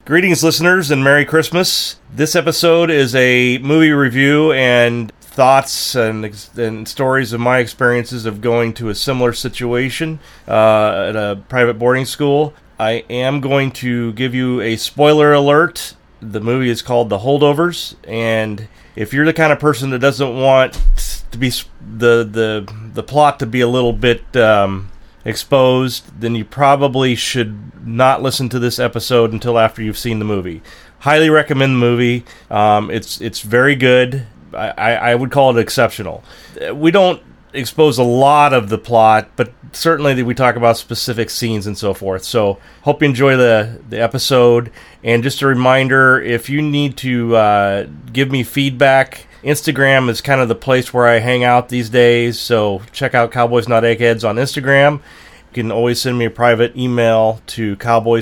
Greetings, listeners, and Merry Christmas. This episode is a movie review and thoughts and stories of my experiences of going to a similar situation at a private boarding school. I am going to give you a spoiler alert. The movie is called The Holdovers, and if you're the kind of person that doesn't want to be the plot to be a little bit exposed, then you probably should not listen to this episode until after you've seen the movie. Highly recommend the movie. It's very good. I would call it exceptional. We don't expose a lot of the plot, but certainly we talk about specific scenes and so forth. So hope you enjoy the episode. And just a reminder, if you need to give me feedback, Instagram is kind of the place where I hang out these days, so check out Cowboys Not Eggheads on Instagram. You can always send me a private email to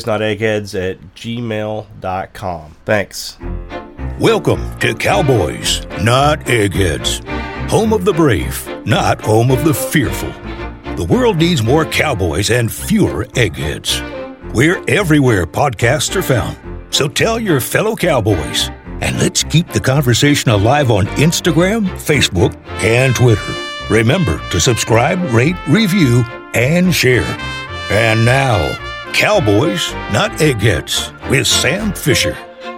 cowboysnoteggheads@gmail.com. Thanks. Welcome to Cowboys Not Eggheads, home of the brave, not home of the fearful. The world needs more cowboys and fewer eggheads. We're everywhere podcasts are found, so tell your fellow cowboys. And let's keep the conversation alive on Instagram, Facebook, and Twitter. Remember to subscribe, rate, review, and share. And now, Cowboys Not Eggheads with Sam Fisher.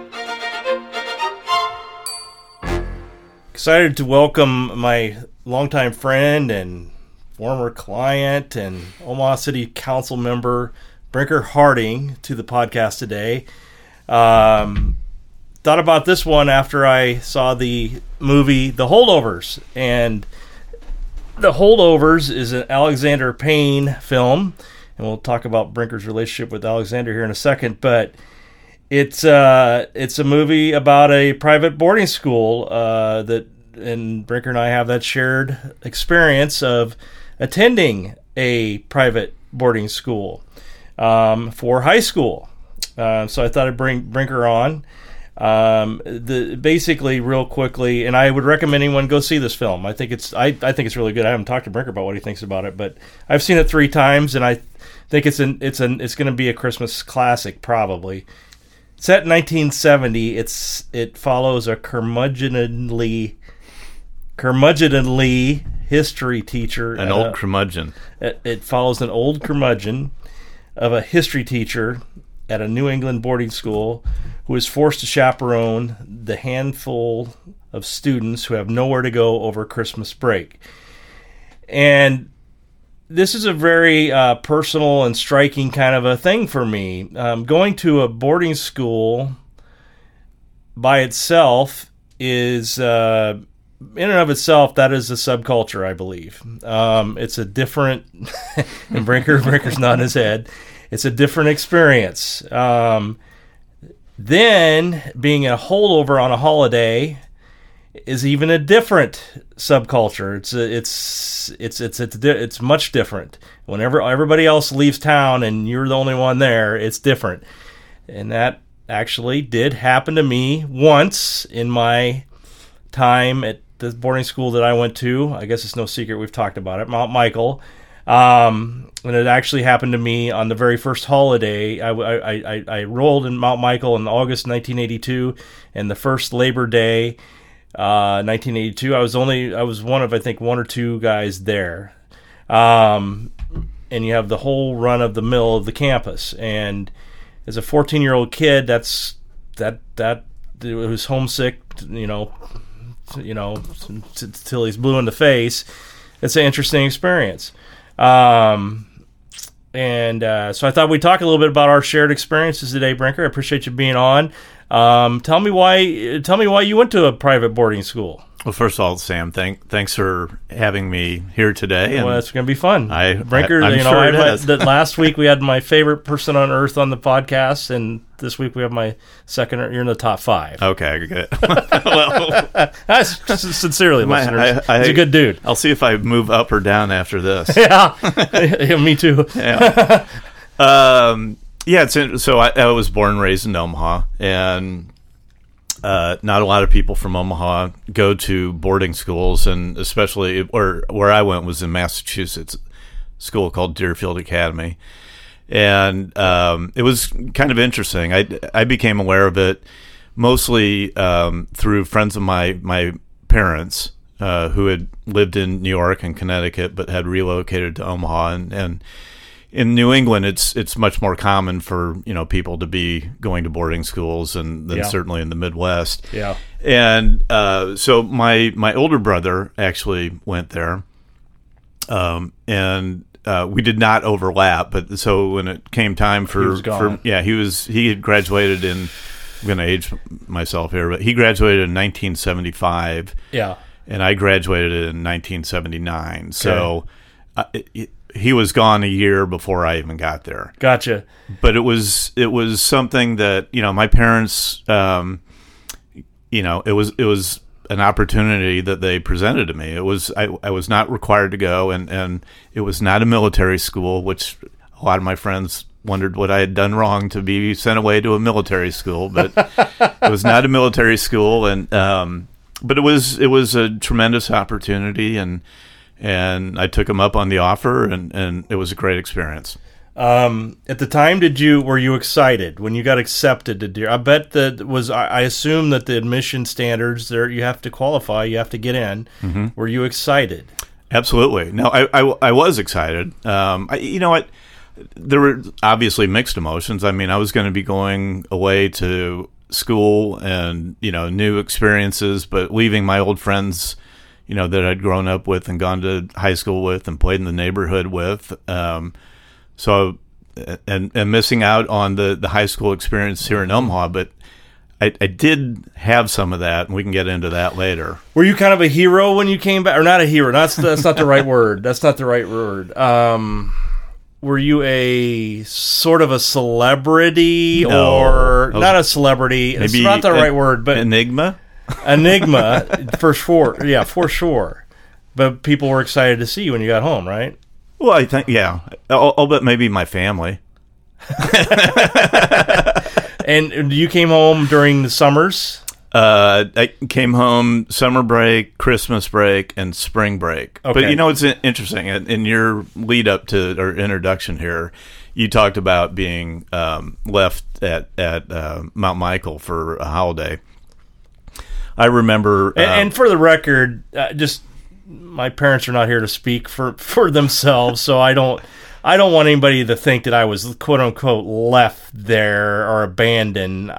Excited to welcome my longtime friend and former client and Omaha City Council member, Brinker Harding, to the podcast today. Thought about this one after I saw the movie The Holdovers. And The Holdovers is an Alexander Payne film, and we'll talk about Brinker's relationship with Alexander here in a second. But it's a movie about a private boarding school and Brinker and I have that shared experience of attending a private boarding school for high school. So I thought I'd bring Brinker on. Basically, real quickly, and I would recommend anyone go see this film. I think it's really good. I haven't talked to Brinker about what he thinks about it, but I've seen it 3 times, and I think it's going to be a Christmas classic, probably. Set in 1970, it follows a curmudgeonly history teacher. An old curmudgeon. It follows an old curmudgeon of a history teacher at a New England boarding school who is forced to chaperone the handful of students who have nowhere to go over Christmas break. And this is a very personal and striking kind of a thing for me. Going to a boarding school by itself is, in and of itself, that is a subculture, I believe. It's a different, and Brinker's nodding his head, it's a different experience. Then being a holdover on a holiday is even a different subculture. It's much different. Whenever everybody else leaves town and you're the only one there, it's different. And that actually did happen to me once in my time at the boarding school that I went to. I guess it's no secret we've talked about it, Mount Michael. And it actually happened to me on the very first holiday. I enrolled in Mount Michael in August 1982, and the first Labor Day, 1982, I was one of, I think, 1 or 2 guys there. And you have the whole run of the mill of the campus. And as a 14-year-old kid, that who's homesick, till he's blue in the face, it's an interesting experience. So I thought we'd talk a little bit about our shared experiences today, Brinker. I appreciate you being on. Tell me why you went to a private boarding school. Well, first of all, Sam, thanks for having me here today. Well, it's going to be fun. Brinker, I'm sure it is. Last week we had my favorite person on earth on the podcast, and this week we have my second. You're in the top 5. Okay, good. Well, sincerely, listeners, he's a good dude. I'll see if I move up or down after this. Yeah, me too. Yeah. So I was born and raised in Omaha, and not a lot of people from Omaha go to boarding schools, and especially where I went was in Massachusetts, a school called Deerfield Academy. And it was kind of interesting. I became aware of it mostly through friends of my parents who had lived in New York and Connecticut but had relocated to Omaha. And in New England, it's much more common for people to be going to boarding schools than certainly in the Midwest. Yeah. And so my older brother actually went there, and we did not overlap. But so when it came time he had graduated in. I'm going to age myself here, but he graduated in 1975. Yeah. And I graduated in 1979. Okay. So he was gone a year before I even got there. Gotcha. But it was something that my parents, it was an opportunity that they presented to me. It was I was not required to go, and it was not a military school, which a lot of my friends wondered what I had done wrong to be sent away to a military school. But it was not a military school, and but it was a tremendous opportunity, and I took him up on the offer, and it was a great experience. At the time, were you excited when you got accepted to Deer? I bet I assume that the admission standards there, you have to qualify, you have to get in. Mm-hmm. Were you excited? Absolutely. No, I was excited. There were obviously mixed emotions. I mean, I was going to be going away to school and new experiences, but leaving my old friends that I'd grown up with and gone to high school with and played in the neighborhood with. So missing out on the high school experience here in Omaha, but I did have some of that, and we can get into that later. Were you kind of a hero when you came back? Or not a hero, that's not the right word. That's not the right word. Were you a sort of a celebrity or not a celebrity? It's not the right word, but enigma for sure. Yeah, for sure. But people were excited to see you when you got home, right? Well, I think, yeah. I'll bet maybe my family. And you came home during the summers? I came home summer break, Christmas break, and spring break. Okay. But it's interesting. In your lead up to or introduction here, you talked about being left at Mount Michael for a holiday. I remember, and for the record, just my parents are not here to speak for themselves, so I don't want anybody to think that I was quote unquote left there or abandoned.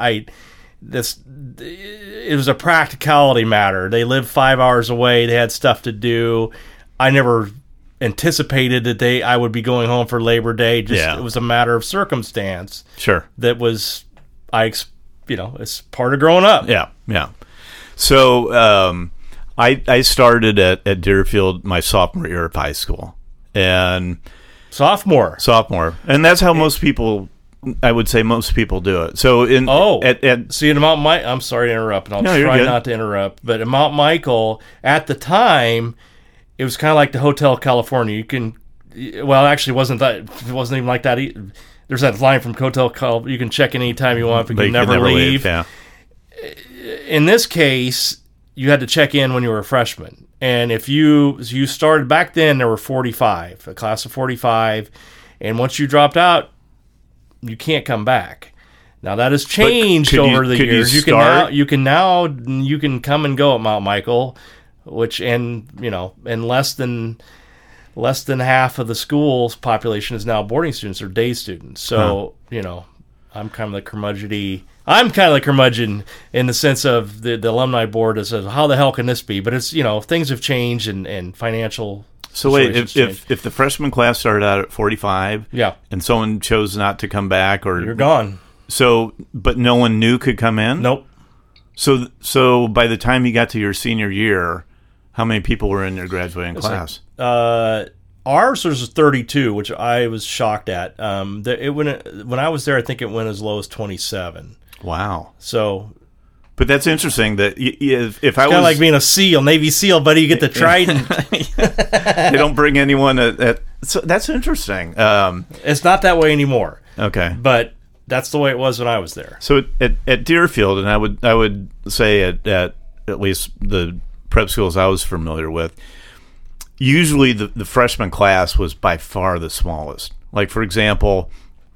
It was a practicality matter. They lived 5 hours away. They had stuff to do. I never anticipated that I would be going home for Labor Day. It was a matter of circumstance. Sure. That was, it's part of growing up. Yeah, yeah. So I started at Deerfield my sophomore year of high school, and sophomore, and that's how most people. I would say most people do it. So see in Mount Michael, I'm sorry to interrupt, and I'll try not to interrupt. But in Mount Michael, at the time, it was kind of like the Hotel California. You can, actually, it wasn't even like that. There's that line from Hotel California. You can check in anytime you want, but you can never leave. Yeah. In this case, you had to check in when you were a freshman, and if you started back then, there were 45, a class of 45, and once you dropped out, you can't come back. Now that has changed over the years. You can come and go at Mount Michael, and less than half of the school's population is now boarding students or day students. So I'm kind of the curmudgeon in the sense of the alumni board that says, how the hell can this be? But it's things have changed and financial. So wait, if the freshman class started out at 45, and someone chose not to come back, or you're gone. So, but no one new could come in? Nope. So by the time you got to your senior year, how many people were in your graduating class? Ours was 32, which I was shocked at. When I was there, I think it went as low as 27. Wow. So. But that's interesting that if I was... kind of like being a SEAL, Navy SEAL, buddy, you get the trident. They don't bring anyone so that's interesting. It's not that way anymore. Okay. But that's the way it was when I was there. So at Deerfield, and I would say at least the prep schools I was familiar with, usually the freshman class was by far the smallest. Like, for example,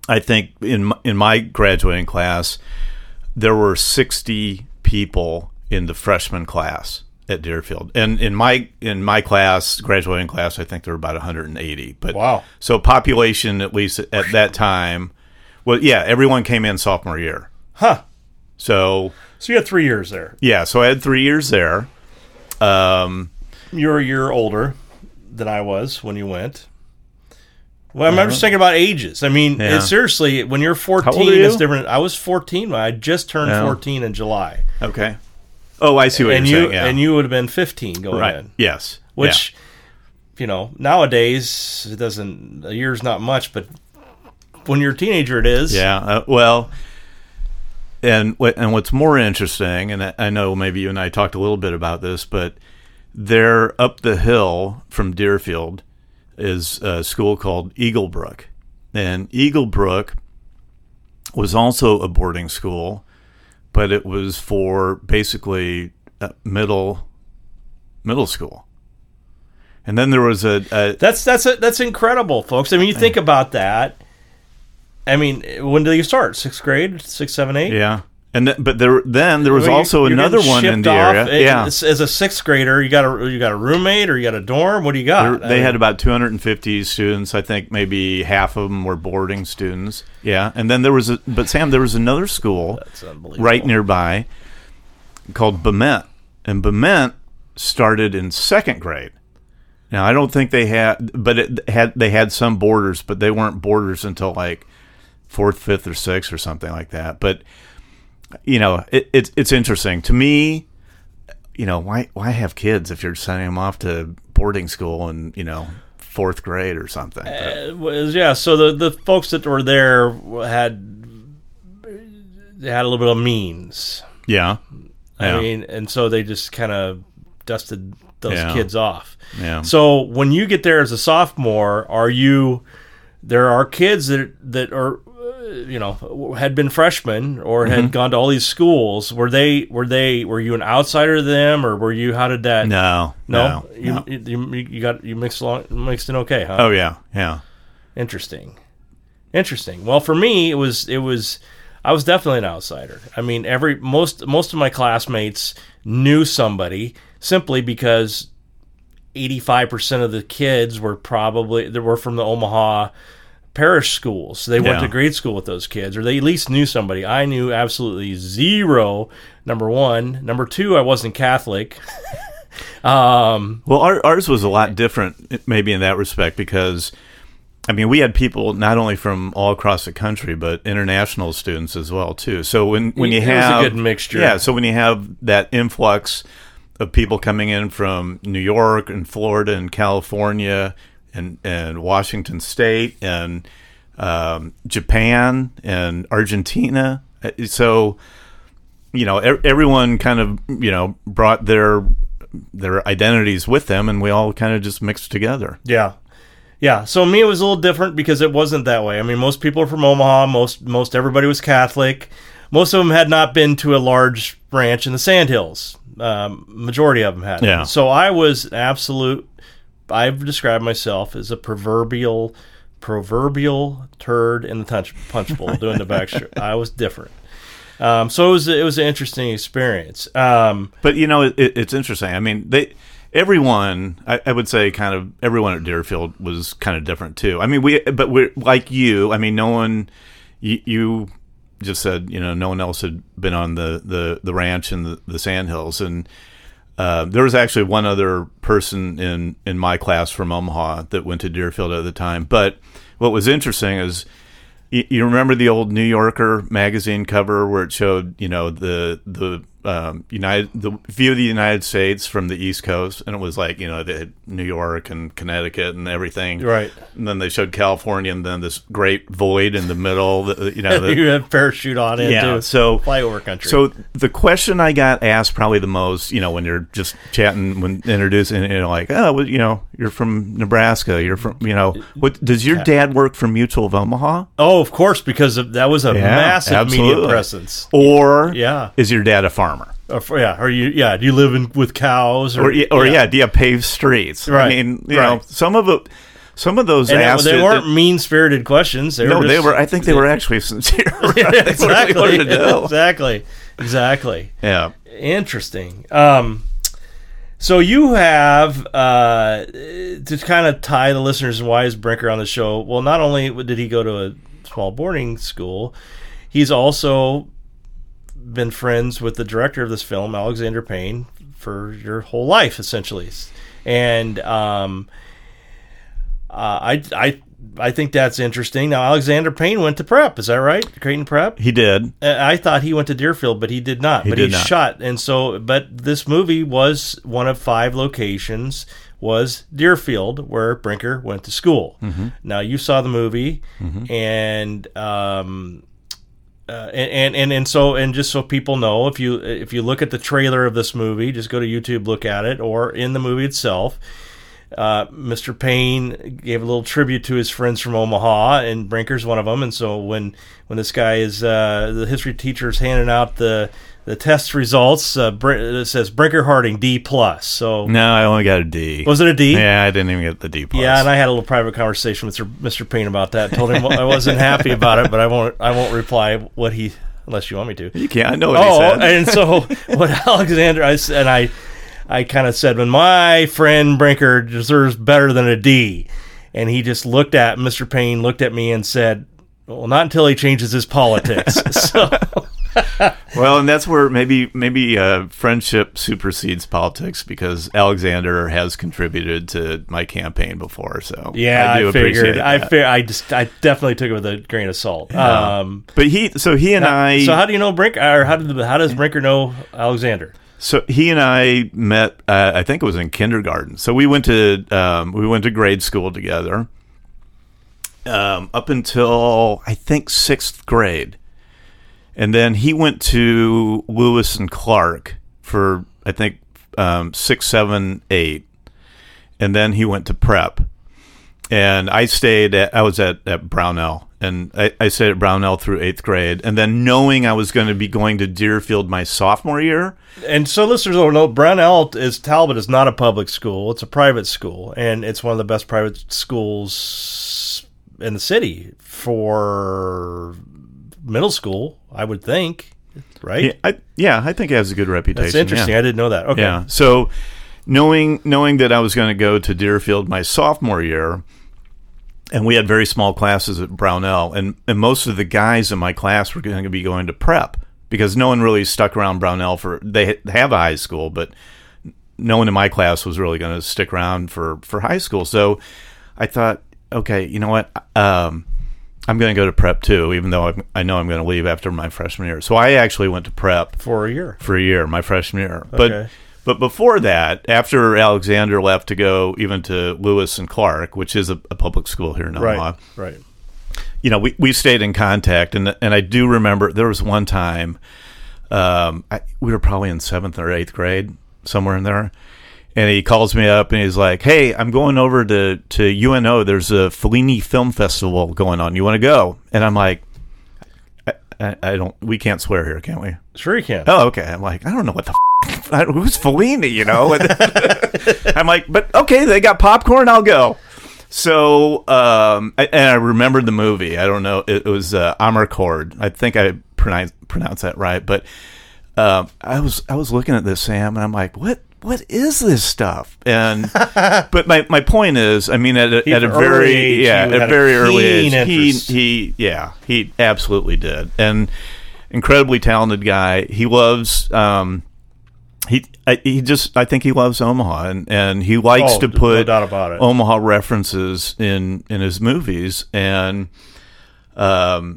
I think in my graduating class, there were 60 people in the freshman class at Deerfield, and in my class, graduating class, I think there were about 180. But wow! So population, at least at that time, well, yeah, everyone came in sophomore year. Huh. So you had 3 years there. Yeah, so I had 3 years there. You're a year older than I was when you went. Well, I'm just thinking about ages. I mean, seriously, when you're 14, How old are you? it's different. I was 14. I just turned 14 in July. Okay. Oh, I see what you're saying. Yeah. And you would have been 15 going right. in. Yes. Which, nowadays, a year's not much, but when you're a teenager, it is. Yeah. Well, and what's more interesting, and I know maybe you and I talked a little bit about this, but there up the hill from Deerfield is a school called Eaglebrook. And Eaglebrook was also a boarding school, but it was for basically middle school. And then there was that's incredible, folks. I mean, you think about that. I mean, when do you start? 6th grade, 6th, 7th, 8th? Yeah. And but there was also another one in the area. Yeah. As a 6th grader, you got a roommate or you got a dorm. What do you got? They had about 250 students. I think maybe half of them were boarding students. Yeah. And then there was another school right nearby called Bement, and Bement started in 2nd grade. Now I don't think they had some boarders, but they weren't boarders until like 4th, 5th, or 6th or something like that. But it's interesting to me. Why have kids if you're sending them off to boarding school in 4th grade or something? So the folks that were there had a little bit of means. Yeah. I mean, and so they just kind of dusted those kids off. Yeah. So when you get there as a sophomore, there are kids that are had been freshmen or had gone to all these schools. Were you an outsider to them, or were you? How did that? No. You mixed in okay, huh? Oh yeah. Interesting. Well, for me, it was. I was definitely an outsider. I mean, most of my classmates knew somebody simply because 85% of the kids were from the Omaha parish schools. So they went to grade school with those kids, or they at least knew somebody. I knew absolutely zero, number one. Number two, I wasn't Catholic. Well, ours was a lot different, maybe in that respect, because, I mean, we had people not only from all across the country, but international students as well, too. So when you have... It was a good mixture. Yeah, so when you have that influx of people coming in from New York and Florida and California and Washington State and Japan and Argentina. So, everyone kind of, brought their identities with them, and we all kind of just mixed together. Yeah. Yeah. So me, it was a little different because it wasn't that way. I mean, most people are from Omaha. Most everybody was Catholic. Most of them had not been to a large ranch in the Sandhills. Majority of them had. Yeah. So I was I've described myself as a proverbial turd in the punch bowl doing the backstroke. I was different. So it was an interesting experience. But it's interesting. I mean, everyone, I would say, kind of everyone at Deerfield was kind of different too. I mean, we're like you. I mean, no one. You just said no one else had been on the ranch and the Sandhills, and there was actually one other person in my class from Omaha that went to Deerfield at the time. But what was interesting is, you remember the old New Yorker magazine cover where it showed, the view of the United States from the East Coast, and it was like, they had New York and Connecticut and everything, right? And then they showed California, and then this great void in the middle. You have parachute on it, too. So flyover country. So the question I got asked probably the most, when you're just chatting, when introducing, like, oh, well, you're from Nebraska. You're from, what does your dad work for Mutual of Omaha? Oh, of course, because that was a massive media presence. Or is your dad a farmer? Or do you live with cows? Or do you have paved streets? Right. I mean, some of some of those And asked they weren't mean-spirited questions. They were. I think they were actually sincere. Exactly. Exactly. Yeah. Interesting. So you have, to kind of tie the listeners and why is Brinker on the show, well, not only did he go to a small boarding school, he's also been friends with the director of this film, Alexander Payne, for your whole life, essentially. And I think that's interesting. Now, Alexander Payne went to prep. Is that right? Creighton Prep? He did. I thought he went to Deerfield, but he did not. He shot. And so, but this movie was one of 5 locations, was Deerfield, where Brinker went to school. Mm-hmm. Now, you saw the movie, and just so people know, if you look at the trailer of this movie, just go to YouTube, look at it, or in the movie itself. Mr. Payne gave a little tribute to his friends from Omaha, and Brinker's one of them. And so when this guy is the history teacher's handing out the test results, it says Brinker Harding D+. So no, I only got a D. Was it a D? Yeah, I didn't even get the D+. Yeah, and I had a little private conversation with Mr. Payne about that. Told him I wasn't happy about it, but I won't reply what he, unless you want me to. You can't. I know what he said. And so what Alexander I kind of said, when my friend Brinker deserves better than a D. And he just Mr. Payne looked at me and said, well, not until he changes his politics. So. Well, and that's where maybe friendship supersedes politics, because Alexander has contributed to my campaign before. So yeah, I figured. That. I definitely took it with a grain of salt. But he and I. So how do you know Brinker? Or how does Brinker know Alexander? So he and I met. I think it was in kindergarten. So we went to grade school together up until I think 6th grade, and then he went to Lewis and Clark for I think 6, 7, 8, and then he went to prep. And I was at Brownell, and I stayed at Brownell through 8th grade. And then knowing I was going to be going to Deerfield my sophomore year. And so listeners will know, Talbot is not a public school. It's a private school. And it's one of the best private schools in the city for middle school, I would think. Right? Yeah, I think it has a good reputation. That's interesting. Yeah. I didn't know that. Okay. Yeah. So knowing that I was going to go to Deerfield my sophomore year, and we had very small classes at Brownell, and most of the guys in my class were going to be going to prep, because no one really stuck around Brownell they have a high school, but no one in my class was really going to stick around for high school. So I thought, okay, you know what? I'm going to go to prep too, even though I know I'm going to leave after my freshman year. So I actually went to prep for a year, my freshman year. Okay. But before that, after Alexander left to go even to Lewis and Clark, which is a public school here in Omaha, right. You know, we stayed in contact, and I do remember there was one time we were probably in 7th or 8th grade, somewhere in there, and he calls me up and he's like, "Hey, I'm going over to UNO. There's a Fellini Film Festival going on. You want to go?" And I'm like, I don't. We can't swear here, can we? Sure, you can. Oh, okay. I'm like, I don't know what the. Who's Fellini? You know. I'm like, but okay, they got popcorn. I'll go. So, and I remembered the movie. I don't know. It was Amarcord. I think I pronounced that right. But I was looking at this, Sam, and I'm like, what is this stuff? And but my point is, I mean, at a very early age, he absolutely did, and incredibly talented guy. He loves I think he loves Omaha, and he likes to put no doubt about it. Omaha references in his movies, and and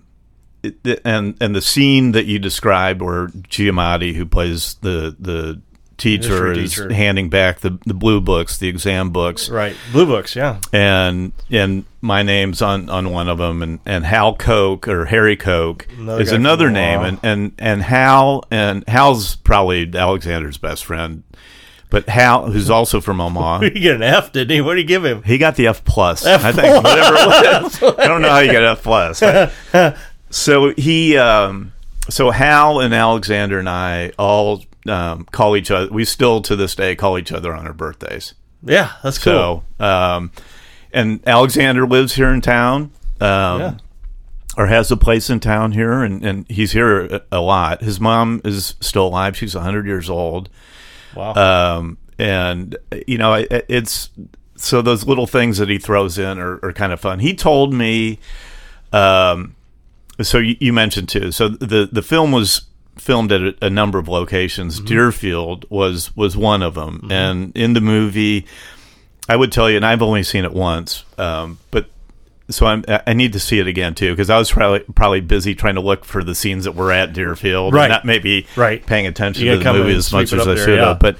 the scene that you described where Giamatti, who plays the teacher, is handing back the blue books, the exam books, right? Blue books, yeah. And my name's on one of them, and Hal Koch or Harry Koch is another name, and Hal's probably Alexander's best friend, but Hal, who's also from Omaha, he get an F, didn't he? What did he give him? He got the F+. I think whatever it was. I don't know how you get F+. So so Hal and Alexander and I all call each other. We still to this day call each other on our birthdays. Yeah, that's cool. So, And Alexander lives here in town. Or has a place in town here, and he's here a lot. His mom is still alive. She's 100 years old. Wow. And, it's... So those little things that he throws in are kind of fun. He told me... so you mentioned, too. So the film was filmed at a number of locations. Mm-hmm. Deerfield was one of them. Mm-hmm. And in the movie, I would tell you, and I've only seen it once, but... So I need to see it again too, because I was probably busy trying to look for the scenes that were at Deerfield, right? And not maybe paying attention to the movie as much as I should have. But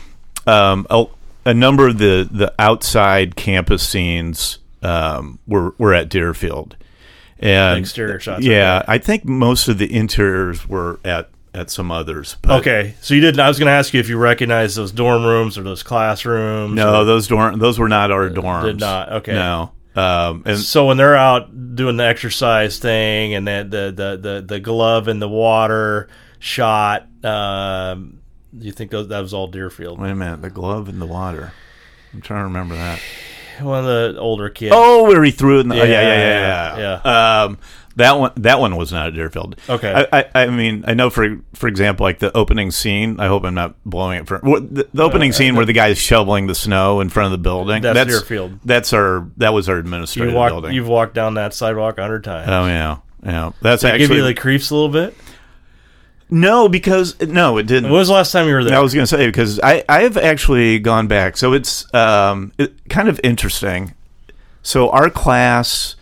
a number of the outside campus scenes were at Deerfield, and exterior shots. Yeah, I think most of the interiors were at some others. But okay, so you didn't. I was going to ask you if you recognized those dorm rooms or those classrooms. No, those were not our dorms. Did not. Okay, no. And so when they're out doing the exercise thing and the glove in the water shot, you think that was all Deerfield? Wait a minute, the glove in the water. I'm trying to remember that. One of the older kids. Oh, where he threw it in the... Yeah. That one was not at Deerfield. Okay. I mean, I know, for example, like the opening scene, I hope I'm not blowing it for... The opening scene where the guy's shoveling the snow in front of the building. That's Deerfield. That was our administrative building. You've walked down that sidewalk 100 times. Oh, yeah. Yeah. That's Did it give you the creeps a little bit? No, because... No, it didn't. When was the last time you were there? I was going to say, because I've actually gone back. So it's kind of interesting. So our class...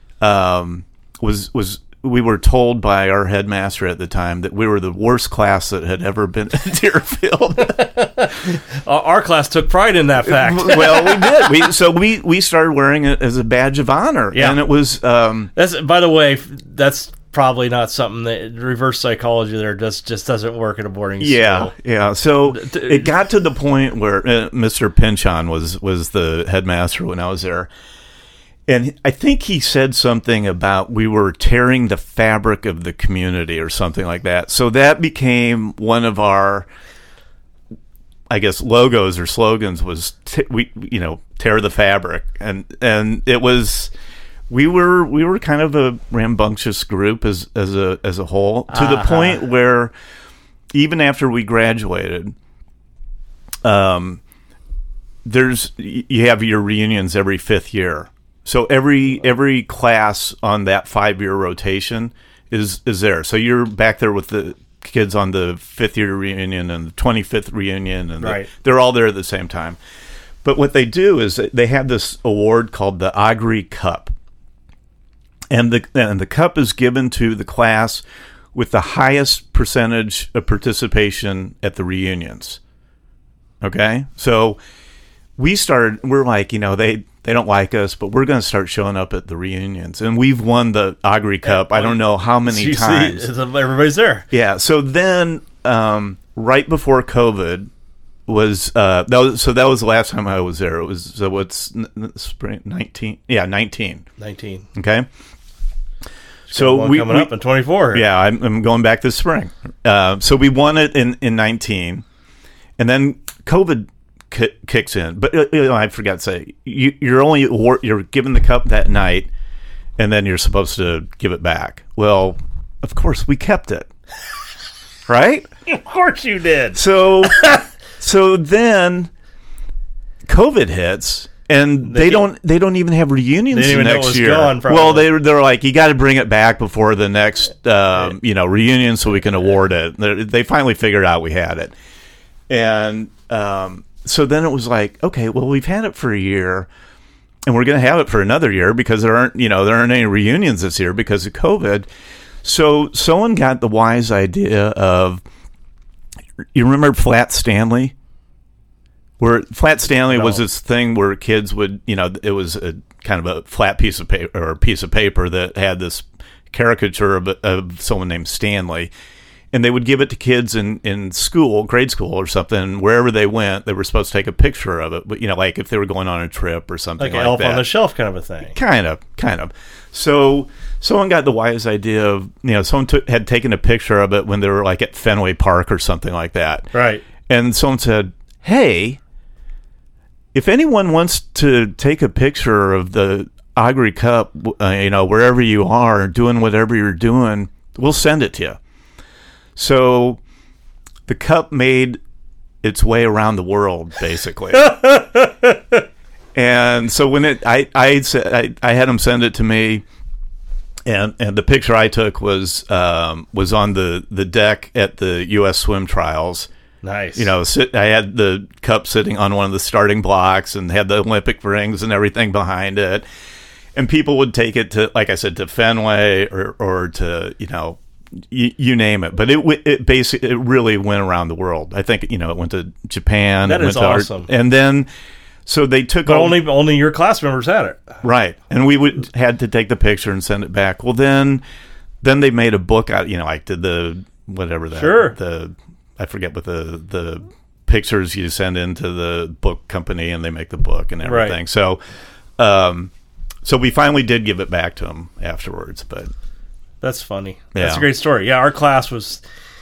was we were told by our headmaster at the time that we were the worst class that had ever been at Deerfield. Our class took pride in that fact. Well, we did. We started wearing it as a badge of honor. Yeah. And it was... that's, by the way, that's probably not something that reverse psychology there just doesn't work at a boarding school. Yeah. So it got to the point where Mr. Pinchon was the headmaster when I was there. And I think he said something about we were tearing the fabric of the community or something like that. So that became one of our, I guess, logos or slogans was tear the fabric, and it was we were kind of a rambunctious group as a whole, to the point where even after we graduated, you have your reunions every 5th year. So every class on that 5-year rotation is there. So you're back there with the kids on the 5th year reunion and the 25th reunion, and they're all there at the same time. But what they do is they have this award called the Augury Cup, and the cup is given to the class with the highest percentage of participation at the reunions. Okay, so we're like, they don't like us, but we're going to start showing up at the reunions. And we've won the Augury Cup. I don't know how many times. Everybody's there. Yeah. So then, right before COVID was, that was the last time I was there. It was, what's spring 19? Yeah, 19. 19. Okay. So we coming up in 24. Yeah, I'm going back this spring. So we won it in 19, and then COVID kicks in, but I forgot to say you're given the cup that night, and then you're supposed to give it back. Well, of course we kept it, right? Of course you did. So then COVID hits, and they don't even have reunions next year. Gone, well, they're like, you got to bring it back before the next reunion so we can award it. They finally figured out we had it, and so then it was like, okay, well, we've had it for a year, and we're going to have it for another year because there aren't any reunions this year because of COVID. So someone got the wise idea of, you remember Flat Stanley? Where Flat Stanley was this thing where kids would, it was a kind of a flat piece of paper or a piece of paper that had this caricature of someone named Stanley. And they would give it to kids in school, grade school or something, wherever they went, they were supposed to take a picture of it. But, like if they were going on a trip or something like that. Like Elf on the Shelf kind of a thing. Kind of. So someone got the wise idea of, someone had taken a picture of it when they were like at Fenway Park or something like that. Right. And someone said, hey, if anyone wants to take a picture of the Augury Cup, wherever you are, doing whatever you're doing, we'll send it to you. So the cup made its way around the world, basically. And so when I had him send it to me, and the picture I took was on the deck at the U.S. swim trials. Nice. I had the cup sitting on one of the starting blocks and had the Olympic rings and everything behind it. And people would take it to, like I said, to Fenway or to, you name it. But it basically, it really went around the world. I think, it went to Japan. That is awesome. And then, so they took... But only your class members had it. Right. And we had to take the picture and send it back. Well, then they made a book out, like did the, whatever that... Sure. I forget what the pictures you send into the book company, and they make the book and everything. Right. So we finally did give it back to him afterwards. But that's funny. Yeah. That's a great story. Yeah, our class was.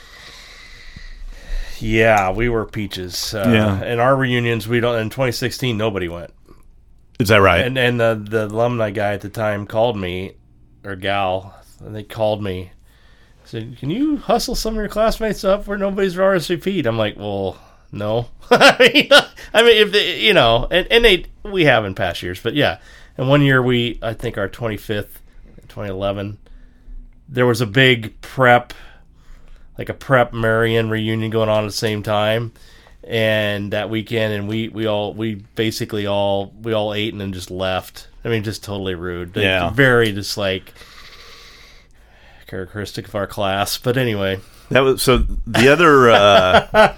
Yeah, we were peaches. In our reunions, we don't. In 2016, nobody went. Is that right? And the alumni guy at the time called me, or gal, and they called me. Said, "Can you hustle some of your classmates up where nobody's RSVP'd?" I'm like, "Well, no." I mean, if they, and we have in past years, but yeah. And one year I think our 25th, 2011, there was a big prep Marion reunion going on at the same time, and that weekend, and we all ate and then just left. I mean, just totally rude. Yeah, very just like. Characteristic of our class, but anyway, that was so. The other,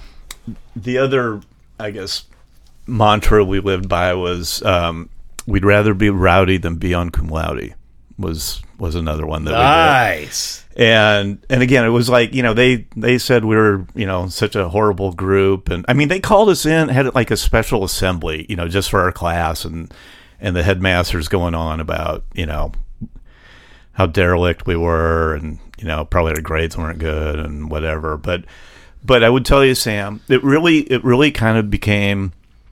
I guess, mantra we lived by was we'd rather be rowdy than be on cum laude. Was another one that nice. We did. And again, it was like they said we were such a horrible group, and I mean they called us in, had like a special assembly, just for our class, and the headmasters going on about how derelict we were, and probably our grades weren't good and whatever. But I would tell you, Sam, it really kind of became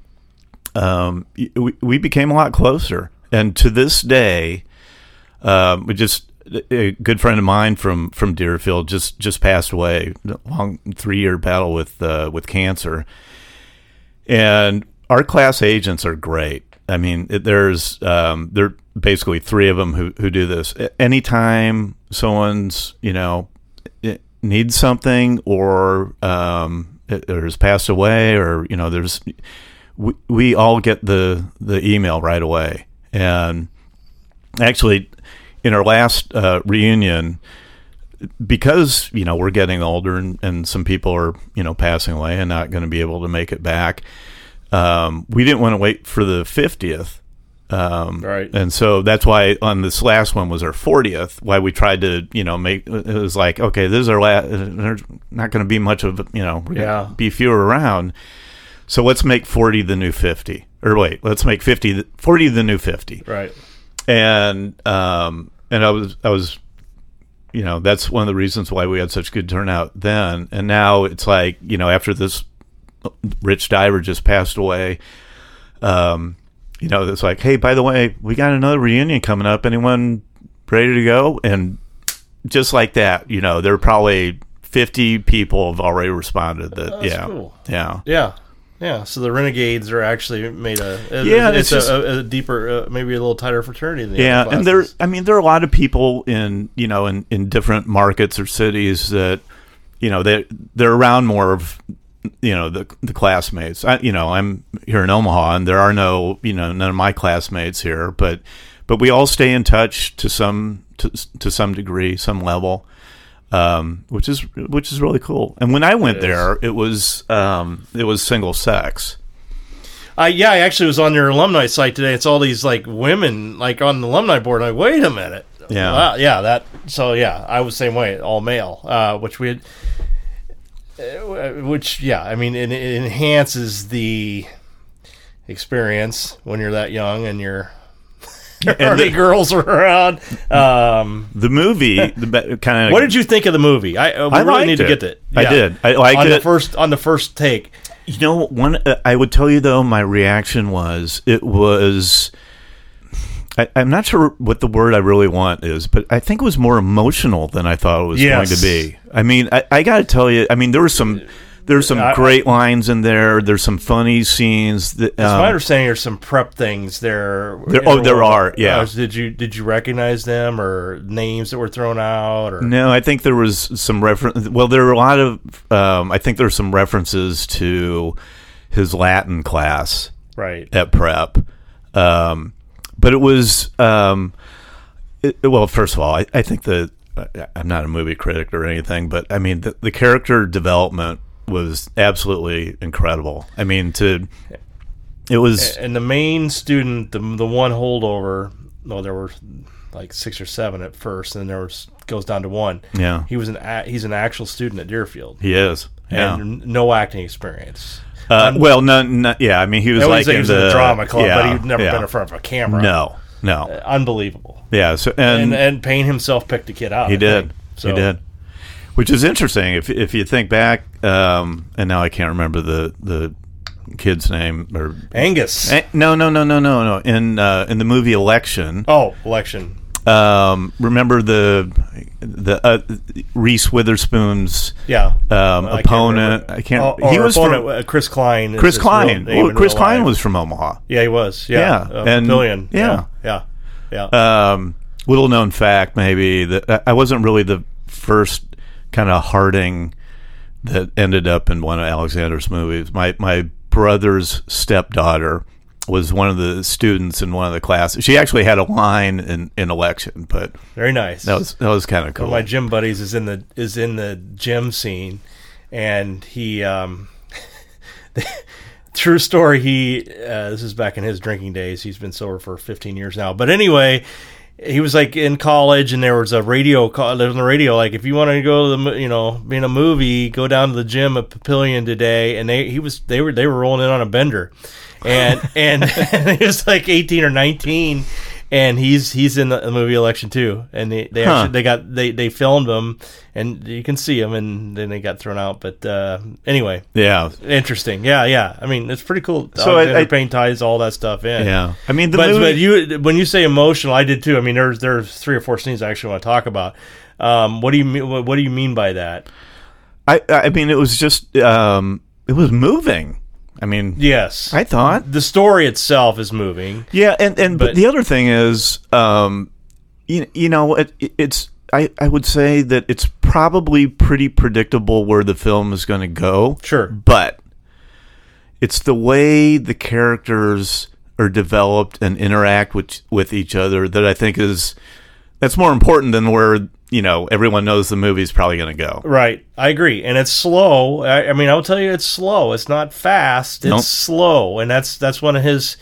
we became a lot closer. And to this day, we just a good friend of mine from Deerfield just passed away. A long 3-year battle with cancer, and our class agents are great. I mean, there's there are basically 3 of them who do this. Anytime someone's needs something or has passed away, or there's we all get the email right away. And actually, in our last reunion, because we're getting older and some people are passing away and not going to be able to make it back. We didn't want to wait for the 50th. Right. And so that's why on this last one was our 40th, why we tried to, make, it was like, okay, this is our last, there's not going to be much of, we're going to be fewer around. So let's make 40 the new 50. Or wait, let's make 40 the new 50. Right. And I was, that's one of the reasons why we had such good turnout then. And now it's like, after this Rich Diver just passed away, it's like, hey, by the way, we got another reunion coming up. Anyone ready to go? And just like that, there are probably 50 people have already responded that, that's cool. Yeah. So the Renegades are actually made it's a deeper, maybe a little tighter fraternity than the other classes. And there are a lot of people in different markets or cities that, they're around more of, the classmates. I'm here in Omaha, and there are no, none of my classmates here, but we all stay in touch to some degree, some level, which is really cool. And when I went there, it was single sex. I actually was on your alumni site today. It's all these like women like on the alumni board. I'm like, wait a minute. Yeah. Wow, yeah. I was the same way, all male, which we had. I mean, it enhances the experience when you're that young and you're already girls are around. The movie, kind of. What did you think of the movie? I really need to get that. Yeah. I did. I liked it on the first take. You know, I would tell you though, my reaction was I'm not sure what the word I really want is, but I think it was more emotional than I thought it was going to be. I mean, I got to tell you, I mean, there's some great lines in there. There's some funny scenes. It's my understanding there's some prep things there. There are. Yeah. Did you recognize them or names that were thrown out? Or? No, I think there was some reference. Well, there were a lot of. I think there were some references to his Latin class, right, at prep. But it was. Well, first of all, I think that I'm not a movie critic or anything, but I mean the character development was absolutely incredible. I mean, it was, and the main student, the one holdover. No, there were like 6 or 7 at first, and then goes down to 1. Yeah, he's an actual student at Deerfield. He is, yeah, and no acting experience. Well, no, yeah. I mean, he was like in the drama club, but he'd never been in front of a camera. No. Unbelievable. Yeah. So and Payne himself picked the kid out. He did. Which is interesting if you think back. And now I can't remember the kid's name or Angus. No. In the movie Election. Oh, Election. Remember the Reese Witherspoon's opponent? I can't. He was opponent, Chris Klein. Chris Klein. Chris Klein was from Omaha. Yeah, he was. Yeah, and Papillion. Yeah. Little known fact, maybe that I wasn't really the first kind of Harding that ended up in one of Alexander's movies. My brother's stepdaughter was one of the students in one of the classes. She actually had a line in Election, but very nice. That was kind of cool. One of my gym buddies is in the gym scene, and he true story. This is back in his drinking days. He's been sober for 15 years now. But anyway, he was like in college, and there was a radio call. There was on the radio, like, if you want to go to be in a movie, go down to the gym at Papillion today. And they were rolling in on a bender. And he was like 18 or 19, and he's in the movie Election too. And they filmed him, and you can see him, and then they got thrown out. But anyway, yeah, interesting. Yeah. I mean, it's pretty cool. So Payne ties all that stuff in. Yeah, I mean, but when you say emotional, I did too. I mean, there's 3 or 4 scenes I actually want to talk about. What do you mean? What do you mean by that? I mean, it was just it was moving. I mean, yes, I thought the story itself is moving. Yeah, but the other thing is, it's I would say that it's probably pretty predictable where the film is going to go. Sure, but it's the way the characters are developed and interact with each other that I think that's more important than where everyone knows the movie's probably going to go. Right. I agree. And it's slow. I mean, I will tell you it's slow. It's not fast. It's slow. And that's one of his...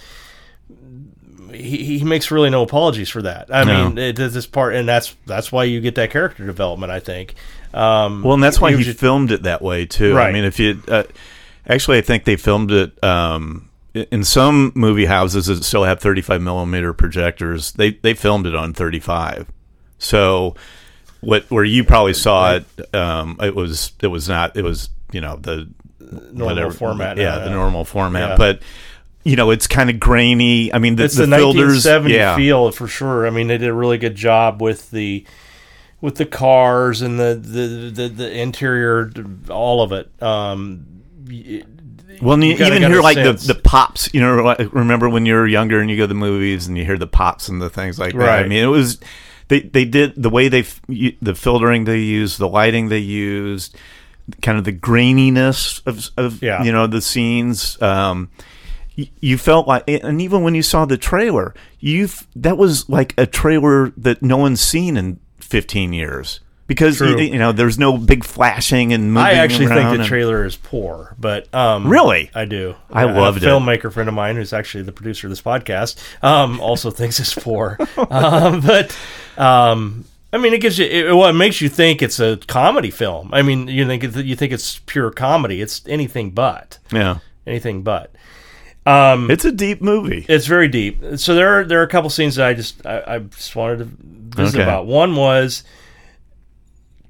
He makes really no apologies for that. I mean, this part... And that's why you get that character development, I think. Well, and that's why he filmed it that way, too. Right. I mean, if you... actually, I think they filmed it... in some movie houses that still have 35 millimeter projectors, they filmed it on 35. So... where you probably saw it, it was not. It was the normal format. The normal format. Yeah. But it's kind of grainy. I mean, it's the filters, 1970 feel for sure. I mean, they did a really good job with the cars and the interior, all of it. Well, you even hear like the pops. Remember when you were younger and you go to the movies and you hear the pops and the things like that. Right. I mean, it was. They did the way the filtering they used, the lighting they used, kind of the graininess of the scenes. You felt like, and even when you saw the trailer, that was like a trailer that no one's seen in 15 years. Because there's no big flashing and moving. I actually think the trailer is poor, but really, I do. I loved it. A filmmaker friend of mine, who's actually the producer of this podcast, also thinks it's poor. But I mean, it gives you it makes you think it's a comedy film. I mean, you think it's pure comedy. It's anything but. Yeah, anything but. It's a deep movie. It's very deep. So there are a couple scenes that I just wanted to visit about. One was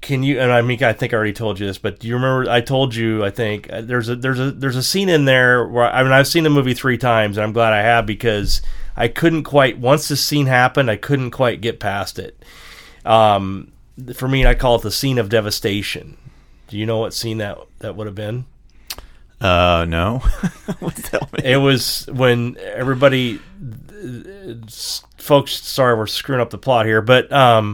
can you? And I think I already told you this, but do you remember? I told you. I think there's a scene in there where I've seen the movie 3 times, and I'm glad I have because I couldn't quite. Once the scene happened, I couldn't quite get past it. For me, I call it the scene of devastation. Do you know what scene that would have been? No. Tell me. It was when everybody, folks. Sorry, we're screwing up the plot here, but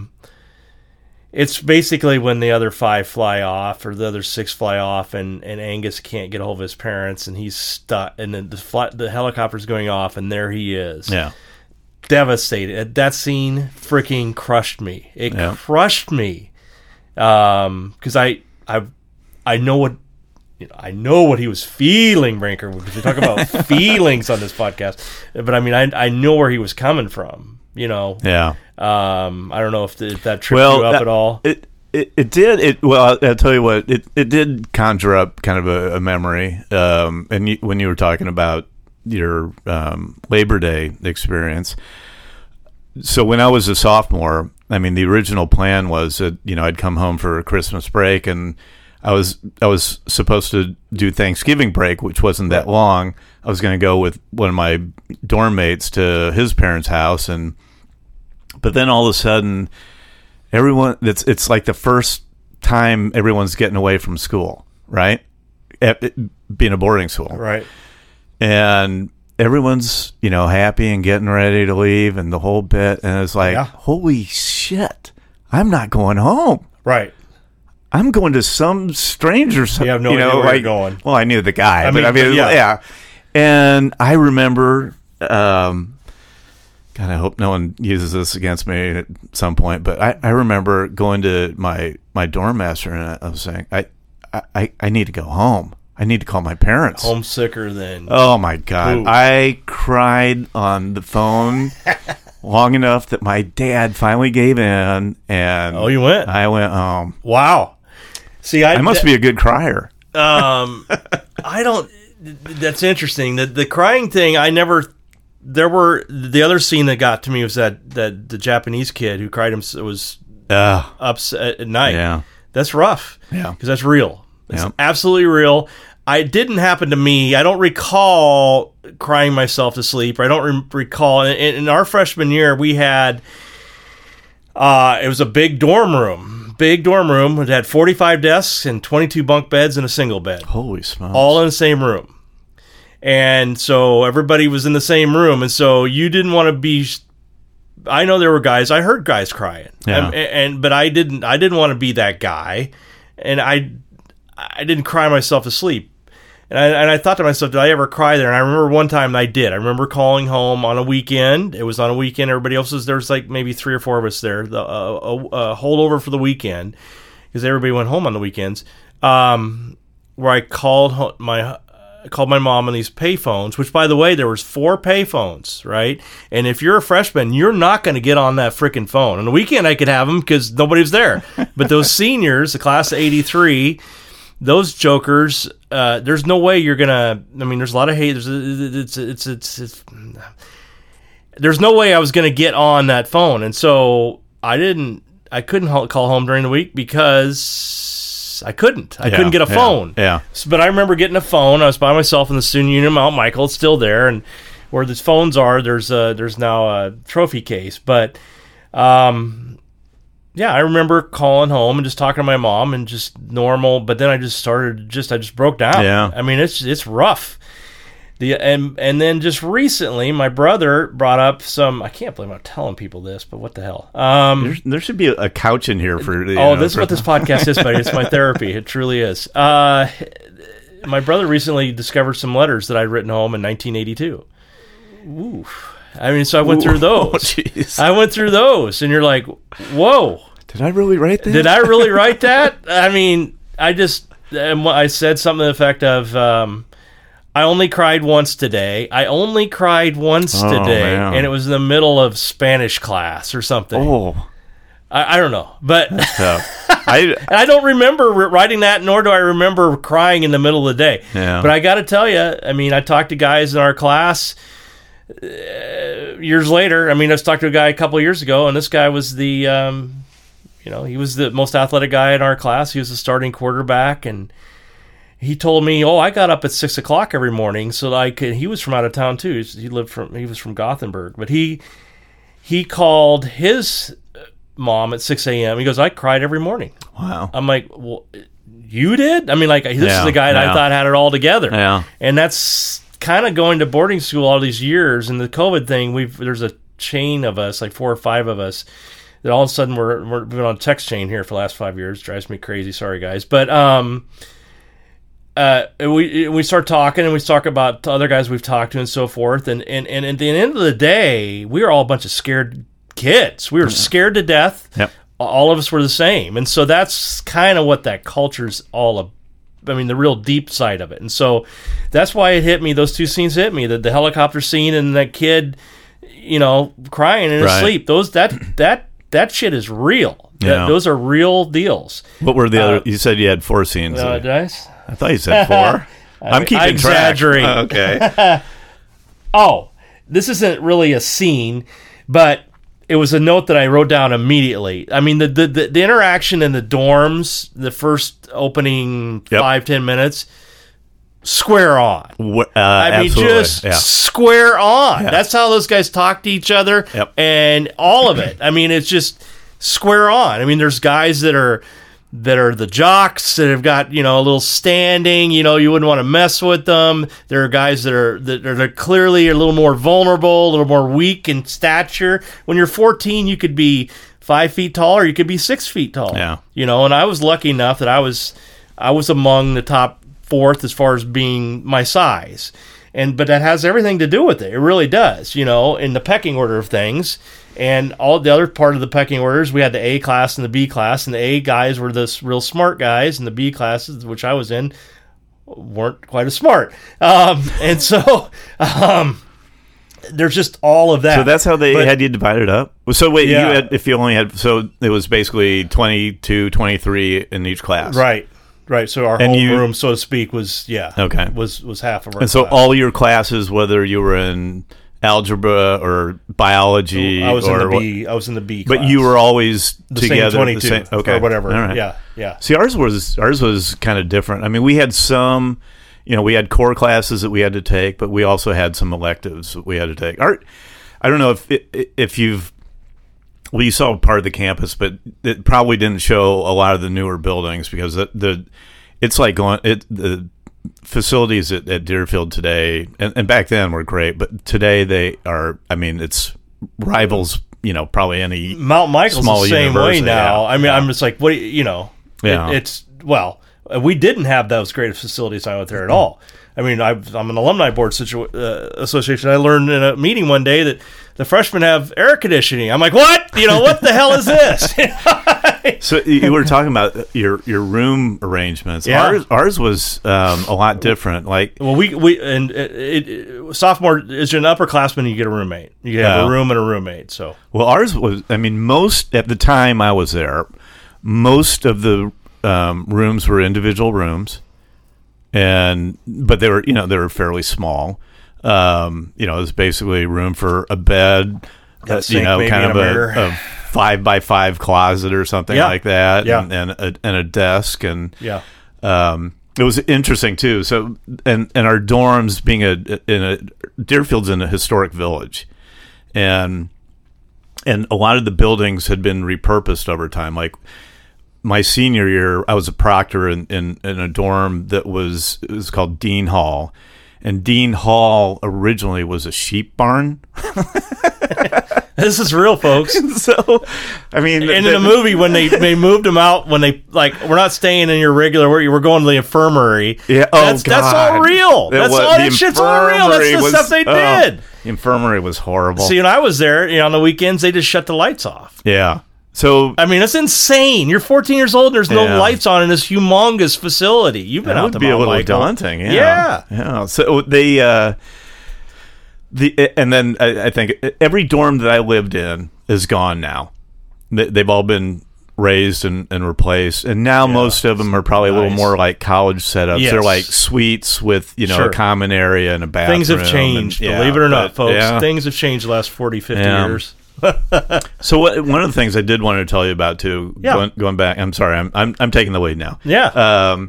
it's basically when the other 5 fly off, or the other 6 fly off, and Angus can't get a hold of his parents, and he's stuck, and then the helicopter's going off, and there he is. Yeah. Devastated. That scene freaking crushed me. It crushed me. Because I know what, I know what he was feeling, Brinker, because we talk about feelings on this podcast. But I mean, I know where he was coming from. Yeah. I don't know if that tripped you up at all. It did. Well, I'll tell you what. It did conjure up kind of a memory. And when you were talking about your Labor Day experience, so when I was a sophomore, I mean, the original plan was that I'd come home for a Christmas break, and I was supposed to do Thanksgiving break, which wasn't that long. I was going to go with one of my dorm mates to his parents' house, but then all of a sudden, everyone, it's like the first time everyone's getting away from school, right? Being a boarding school. Right. And everyone's, happy and getting ready to leave and the whole bit. And it's like, holy shit, I'm not going home. Right. I'm going to some stranger. You have no idea where you're going. Well, I knew the guy. Yeah. And I remember, God, I hope no one uses this against me at some point, but I remember going to my dorm master, and I was saying, I need to go home. I need to call my parents. Homesicker than... Oh, my God. Ooh. I cried on the phone long enough that my dad finally gave in, and... Oh, you went? I went home. Wow. See, I must be a good crier. I don't... That's interesting. The crying thing, I never... The other scene that got to me was that the Japanese kid who cried was upset at night. Yeah. That's rough. Yeah. Because that's real. It's absolutely real. It didn't happen to me. I don't recall crying myself to sleep. I don't recall. In our freshman year, we had, it was a big dorm room. It had 45 desks and 22 bunk beds and a single bed. Holy smokes. All in the same room. And so everybody was in the same room. And so you didn't want to be... I know there were guys. I heard guys crying. Yeah. But I didn't want to be that guy. And I didn't cry myself to sleep. And I thought to myself, did I ever cry there? And I remember one time I did. I remember calling home on a weekend. It was on a weekend. Everybody else was there. Was like maybe 3 or 4 of us there. A holdover for the weekend because everybody went home on the weekends. Where I called my mom on these payphones, which, by the way, there was 4 payphones, right? And if you're a freshman, you're not going to get on that freaking phone. On the weekend, I could have them because nobody was there. But those seniors, the class of 83, those jokers, there's no way you're going to... I mean, there's a lot of hate. There's no way I was going to get on that phone. And so I couldn't call home during the week because... I couldn't get a phone. Yeah. But I remember getting a phone. I was by myself in the student union, Mount Michael. It's still there, and where the phones are, there's now a trophy case. But yeah, I remember calling home and just talking to my mom and just normal. But then I just broke down. Yeah. I mean, it's rough. And then just recently, my brother brought up some... I can't believe I'm telling people this, but what the hell? There should be a couch in here for... This is what this podcast is, buddy. It's my therapy. It truly is. My brother recently discovered some letters that I'd written home in 1982. Ooh. I mean, so I went through those. Oh, I went through those, and you're like, whoa. Did I really write that? Did I really write that? I mean, I said something to the effect of... I only cried once today. And it was in the middle of Spanish class or something. Oh. I don't know. But I don't remember writing that, nor do I remember crying in the middle of the day. Yeah. But I got to tell you, I mean, I talked to guys in our class years later. I mean, I was talking to a guy a couple of years ago, and this guy was the You know, he was the most athletic guy in our class. He was the starting quarterback, and he told me, "Oh, I got up at 6 o'clock every morning so that I could." He was from out of town too. He was from Gothenburg, but he called his mom at 6 a.m. He goes, "I cried every morning." Wow. I'm like, "Well, you did?" I mean, like, this is the guy that I thought had it all together. Yeah. And that's kind of going to boarding school all these years, and the COVID thing. There's a chain of us, like 4 or 5 of us, that all of a sudden we're been on a text chain here for the last 5 years. Drives me crazy. Sorry, guys, but we start talking, and we talk about other guys we've talked to and so forth, and at the end of the day, we were all a bunch of scared kids. We were scared to death. Yep. All of us were the same, and so that's kind of what that culture's all about. I mean, the real deep side of it, and so that's why it hit me. Those 2 scenes hit me: the helicopter scene and that kid, you know, crying in his sleep. That shit is real. Yeah. Those are real deals. What were the other? You said you had 4 scenes. Did I? I thought you said 4. I'm keeping I exaggerate. track. Okay. Oh, this isn't really a scene, but it was a note that I wrote down immediately. I mean, the interaction in the dorms, the first opening 5-10 minutes, square on. I mean, just square on. Yeah. That's how those guys talk to each other, and all of it. I mean, it's just square on. I mean, there's guys that are the jocks that have got, you know, a little standing. You know, you wouldn't want to mess with them. There are guys that are clearly a little more vulnerable, a little more weak in stature. When you're 14, you could be 5 feet tall, or you could be 6 feet tall. Yeah. You know, and I was lucky enough that I was among the top 4th as far as being my size. But that has everything to do with it. It really does, you know, in the pecking order of things. And all the other part of the pecking orders, we had the A class and the B class, and the A guys were the real smart guys, and the B classes, which I was in, weren't quite as smart. And so there's just all of that. So that's how they had you divided up? So wait, so it was basically 22, 23 in each class. Right. So our homeroom, so to speak, was was half of our And so class. all your classes, whether you were in algebra or biology, I was in the B class. But you were always the together. Same 22 or whatever. All right. Yeah. See, ours was kind of different. I mean, we had some, you know, we had core classes that we had to take, but we also had some electives that we had to take. I don't know if you've. Well, you saw part of the campus, but it probably didn't show a lot of the newer buildings, because it's like the facilities at Deerfield today, and back then were great, but today they are. I mean, it's rivals. You know, probably any Mount Michael's small the same way university. now. Yeah. I mean, I'm just like, what? You know, it's we didn't have those great facilities out there at all. I mean, I'm an alumni board association. I learned in a meeting one day that the freshmen have air conditioning. I'm like, what? You know, what the hell is this? So you were talking about your room arrangements. Yeah. Ours was a lot different. Like, well, sophomore is an upperclassman. You get a roommate. You have a room and a roommate. So, well, ours was. I mean, most at the time I was there, most of the rooms were individual rooms. But they were fairly small. You know, it was basically room for a bed, you know, kind of a 5x5 closet or something like that, and a desk, and it was interesting too. So, and our dorms being Deerfield's in a historic village, and a lot of the buildings had been repurposed over time, like. My senior year, I was a proctor in a dorm it was called Dean Hall, and Dean Hall originally was a sheep barn. This is real, folks. So, I mean, and in the movie when they moved them out, when they we're not staying in your regular work, we're going to the infirmary. Yeah, that's all real. That shit's all real. That's the stuff they did. The infirmary was horrible. See, when I was there, you know, on the weekends they just shut the lights off. Yeah. So I mean, it's insane. You're 14 years old. And there's no lights on in this humongous facility. You've been out to Mount Michael. That would be a little daunting. Yeah. So and then I think every dorm that I lived in is gone now. They've all been raised and replaced, and now most of them are probably a little more like college setups. Yes. They're like suites with a common area and a bathroom. Things have changed, believe it or not, folks. Yeah. Things have changed the last 40, 50 years. So one of the things I did want to tell you about too, going back. I'm sorry, I'm taking the lead now. Yeah.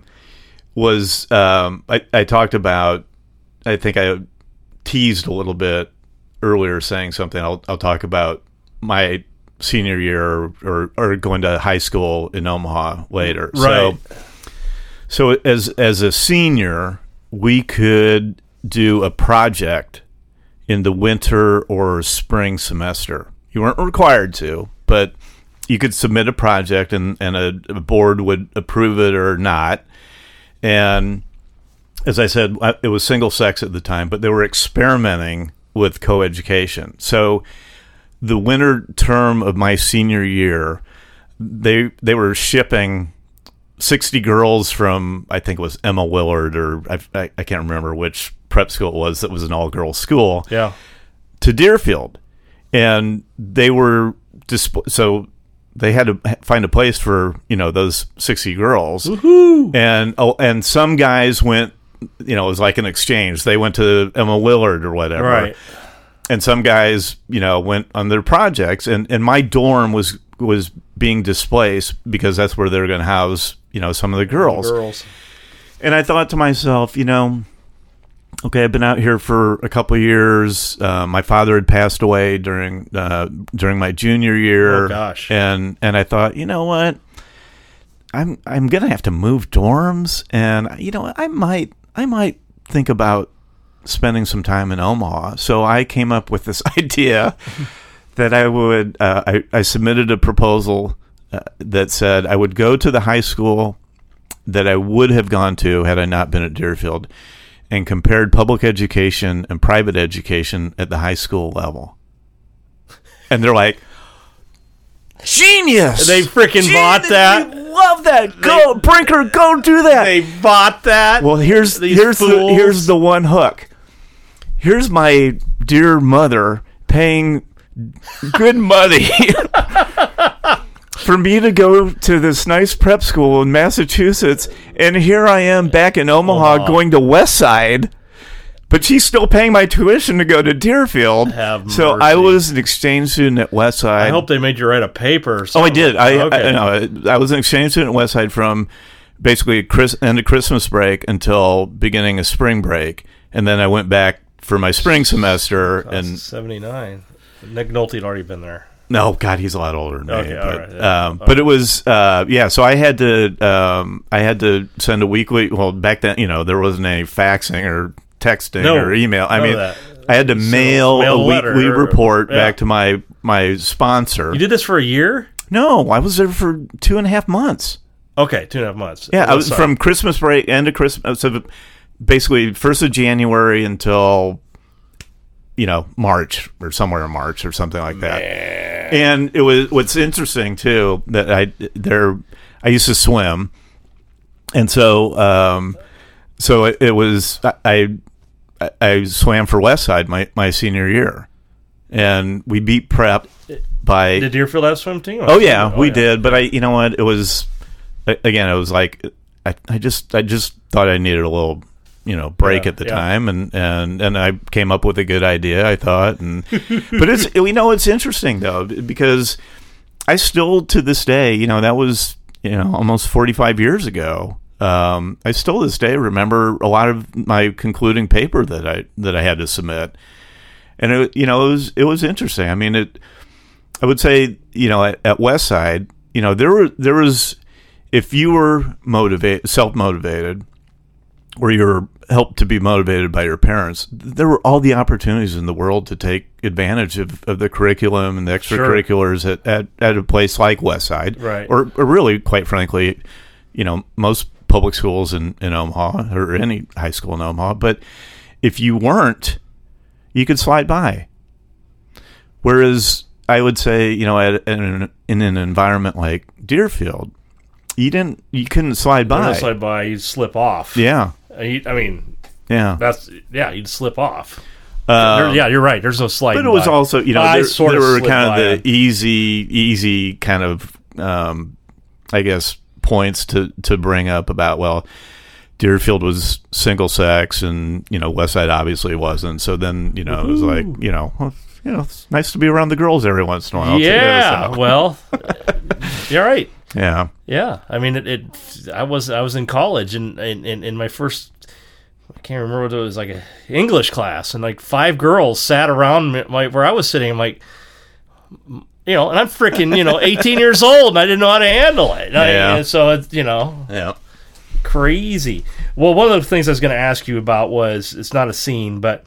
I talked about. I think I teased a little bit earlier, saying something. I'll talk about my senior year or going to high school in Omaha later. Right. So as a senior, we could do a project in the winter or spring semester. You weren't required to, but you could submit a project and a board would approve it or not. And as I said, it was single sex at the time, but they were experimenting with coeducation. So the winter term of my senior year, they were shipping 60 girls from, I think it was Emma Willard, or I can't remember which prep school it was that was an all-girls school, to Deerfield. And they were so they had to find a place for, those 60 girls. Woohoo! And some guys went, it was like an exchange. They went to Emma Willard or whatever. Right. And some guys, went on their projects, and my dorm was being displaced because that's where they were going to house, some of the girls. And I thought to myself, okay, I've been out here for a couple of years. My father had passed away during my junior year. Oh gosh. And I thought, you know what? I'm going to have to move dorms, and I might think about spending some time in Omaha. So I came up with this idea that I would I submitted a proposal that said I would go to the high school that I would have gone to had I not been at Deerfield, and compared public education and private education at the high school level. And they're like, genius! They freaking bought that. Love that. Go, Brinker, go do that. They bought that. Well, here's the one hook. Here's my dear mother paying good money for me to go to this nice prep school in Massachusetts, and here I am back in Omaha going to Westside, but she's still paying my tuition to go to Deerfield. So I was an exchange student at Westside. I hope they made you write a paper or something. Oh, I did. I was an exchange student at Westside from basically end of Christmas break until beginning of spring break, and then I went back for my spring semester. And 79. Nick Nolte had already been there. No, God, he's a lot older than me. Okay, but, all right. Yeah. But it was, so I had to send a weekly, well, back then, there wasn't any faxing or texting or email. I mean, I had to mail a weekly report back to my sponsor. You did this for a year? No, I was there for 2.5 months. Okay, 2.5 months. Yeah, I was from Christmas break, end of Christmas, so basically 1st of January until, March or somewhere in March or something like that. Man. And it was, what's interesting too, that I used to swim. And so, it was, I swam for Westside my senior year, and we beat prep by. Did Deerfield have a swim team? Oh yeah, we did. But you know what? It was, again, it was like, I just thought I needed a little, break at the time, and I came up with a good idea, I thought, but it's, it's interesting though, because I still, to this day, that was, almost 45 years ago. I still, this day, remember a lot of my concluding paper that I had to submit, and it was interesting. I mean, I would say, at Westside, there was, if you were self-motivated, or you were helped to be motivated by your parents, there were all the opportunities in the world to take advantage of the curriculum and the extracurriculars at a place like Westside, right? Or really, quite frankly, most public schools in Omaha, or any high school in Omaha. But if you weren't, you could slide by. Whereas I would say, in an environment like Deerfield, you couldn't slide by. You slide by, you'd slip off. Yeah. I mean, yeah, you'd slip off. You're right. There's no slide. But it was also, there were kind of the easy. easy kind of, I guess, points to bring up about, well, Deerfield was single sex, and Westside obviously wasn't. So then, it was like, it's nice to be around the girls every once in a while. Yeah, too, so. well, you're right. Yeah. Yeah, I mean, I was in college, and in my first, I can't remember what it was, like a English class, and like 5 girls sat around where I was sitting. I'm like, and I'm freaking 18 years old, and I didn't know how to handle it. And so it's Yeah. crazy. Well, one of the things I was going to ask you about was, it's not a scene, but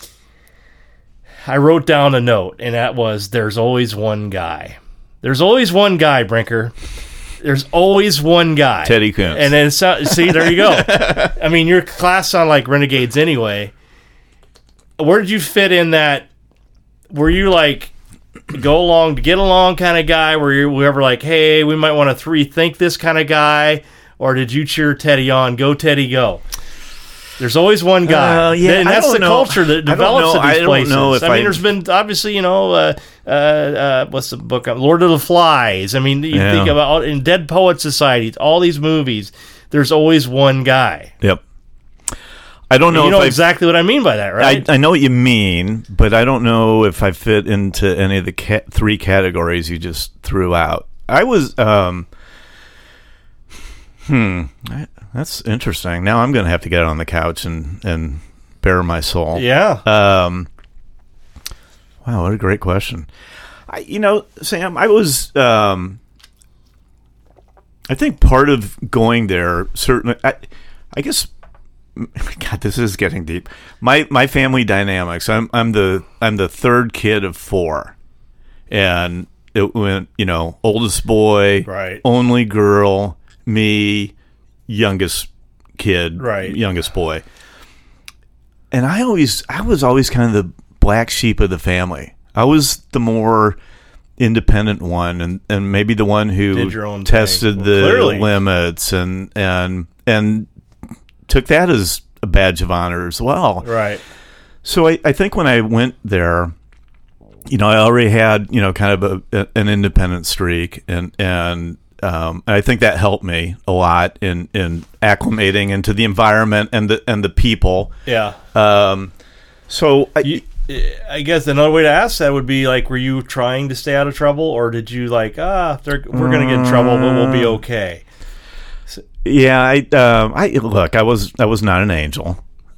I wrote down a note, and that was, there's always one guy. There's always one guy, Brinker. There's always one guy. Teddy Kuntz. And then, see, there you go. I mean, your class sound like renegades anyway. Where did you fit in that? Were you like, go along to get along kind of guy? Were you ever like, hey, we might want to rethink this kind of guy? Or did you cheer Teddy on? Go, Teddy, go. There's always one guy. And that's the culture that develops at these places. I mean, there's been, obviously, what's the book? Lord of the Flies. I mean, you think about in Dead Poet Society, all these movies, there's always one guy. Yep. I don't know. You know exactly what I mean by that, right? I know what you mean, but I don't know if I fit into any of the 3 categories you just threw out. I was, that's interesting. Now I'm going to have to get on the couch and bare my soul. Yeah. Wow, what a great question. Sam, I was, I think part of going there, certainly, I guess, God, this is getting deep. My family dynamics. I'm the 3rd kid of 4, and it went, oldest boy, right, only girl, me, youngest kid, right, youngest boy. And I was always kind of the black sheep of the family. I was the more independent one, and maybe the one who tested the limits and took that as a badge of honor as well. Right. So I think when I went there, I already had kind of an independent streak, and I think that helped me a lot in acclimating into the environment and the people. Yeah. So I guess another way to ask that would be like, were you trying to stay out of trouble, or did you like, we're going to get in trouble, but we'll be okay? Yeah, I was not an angel.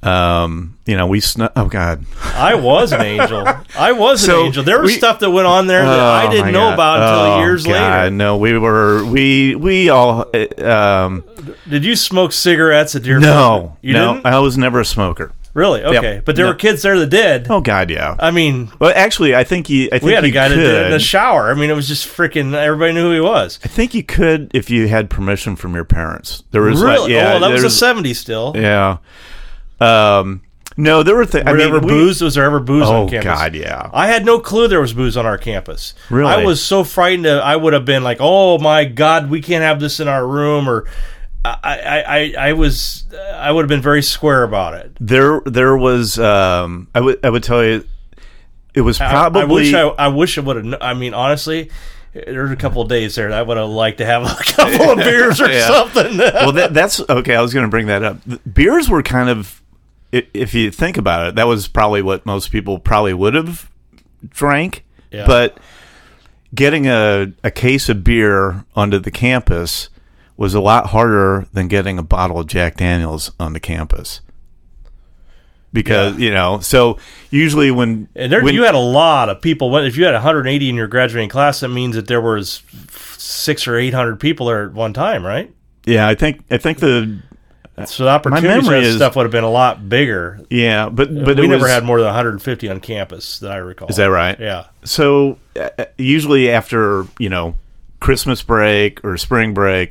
Oh God, I was an angel. An angel. There was stuff that went on there that I didn't know about until years later. No, we all. Did you smoke cigarettes at Deerfield? No, you didn't? I was never a smoker. Really? Okay, yep. But there were kids there that did. Oh God, yeah. I mean, well, actually, I think we had a guy that did in the shower. I mean, it was just freaking. Everybody knew who he was. I think you could if you had permission from your parents. There was really, that was the '70s still. Yeah. No, there were things. Booze? Was there ever booze on campus? Oh God, yeah. I had no clue there was booze on our campus. Really? I was so frightened. I would have been like, "Oh my God, we can't have this in our room," or I would have been very square about it. There was. I would tell you, it was probably. I wish I would have. I mean, honestly. There's a couple of days there that I would have liked to have a couple of beers or something. Well, that's okay. I was going to bring that up. Beers were kind of, if you think about it, that was probably what most people probably would have drank. Yeah. But getting a case of beer onto the campus was a lot harder than getting a bottle of Jack Daniels on the campus. Because, so usually when you had a lot of people. If you had 180 in your graduating class, that means that there was 600 or 800 people there at one time, right? Yeah, I think the opportunities for stuff would have been a lot bigger. Yeah, but we never had more than 150 on campus that I recall. Is that right? Yeah. So usually after Christmas break or spring break,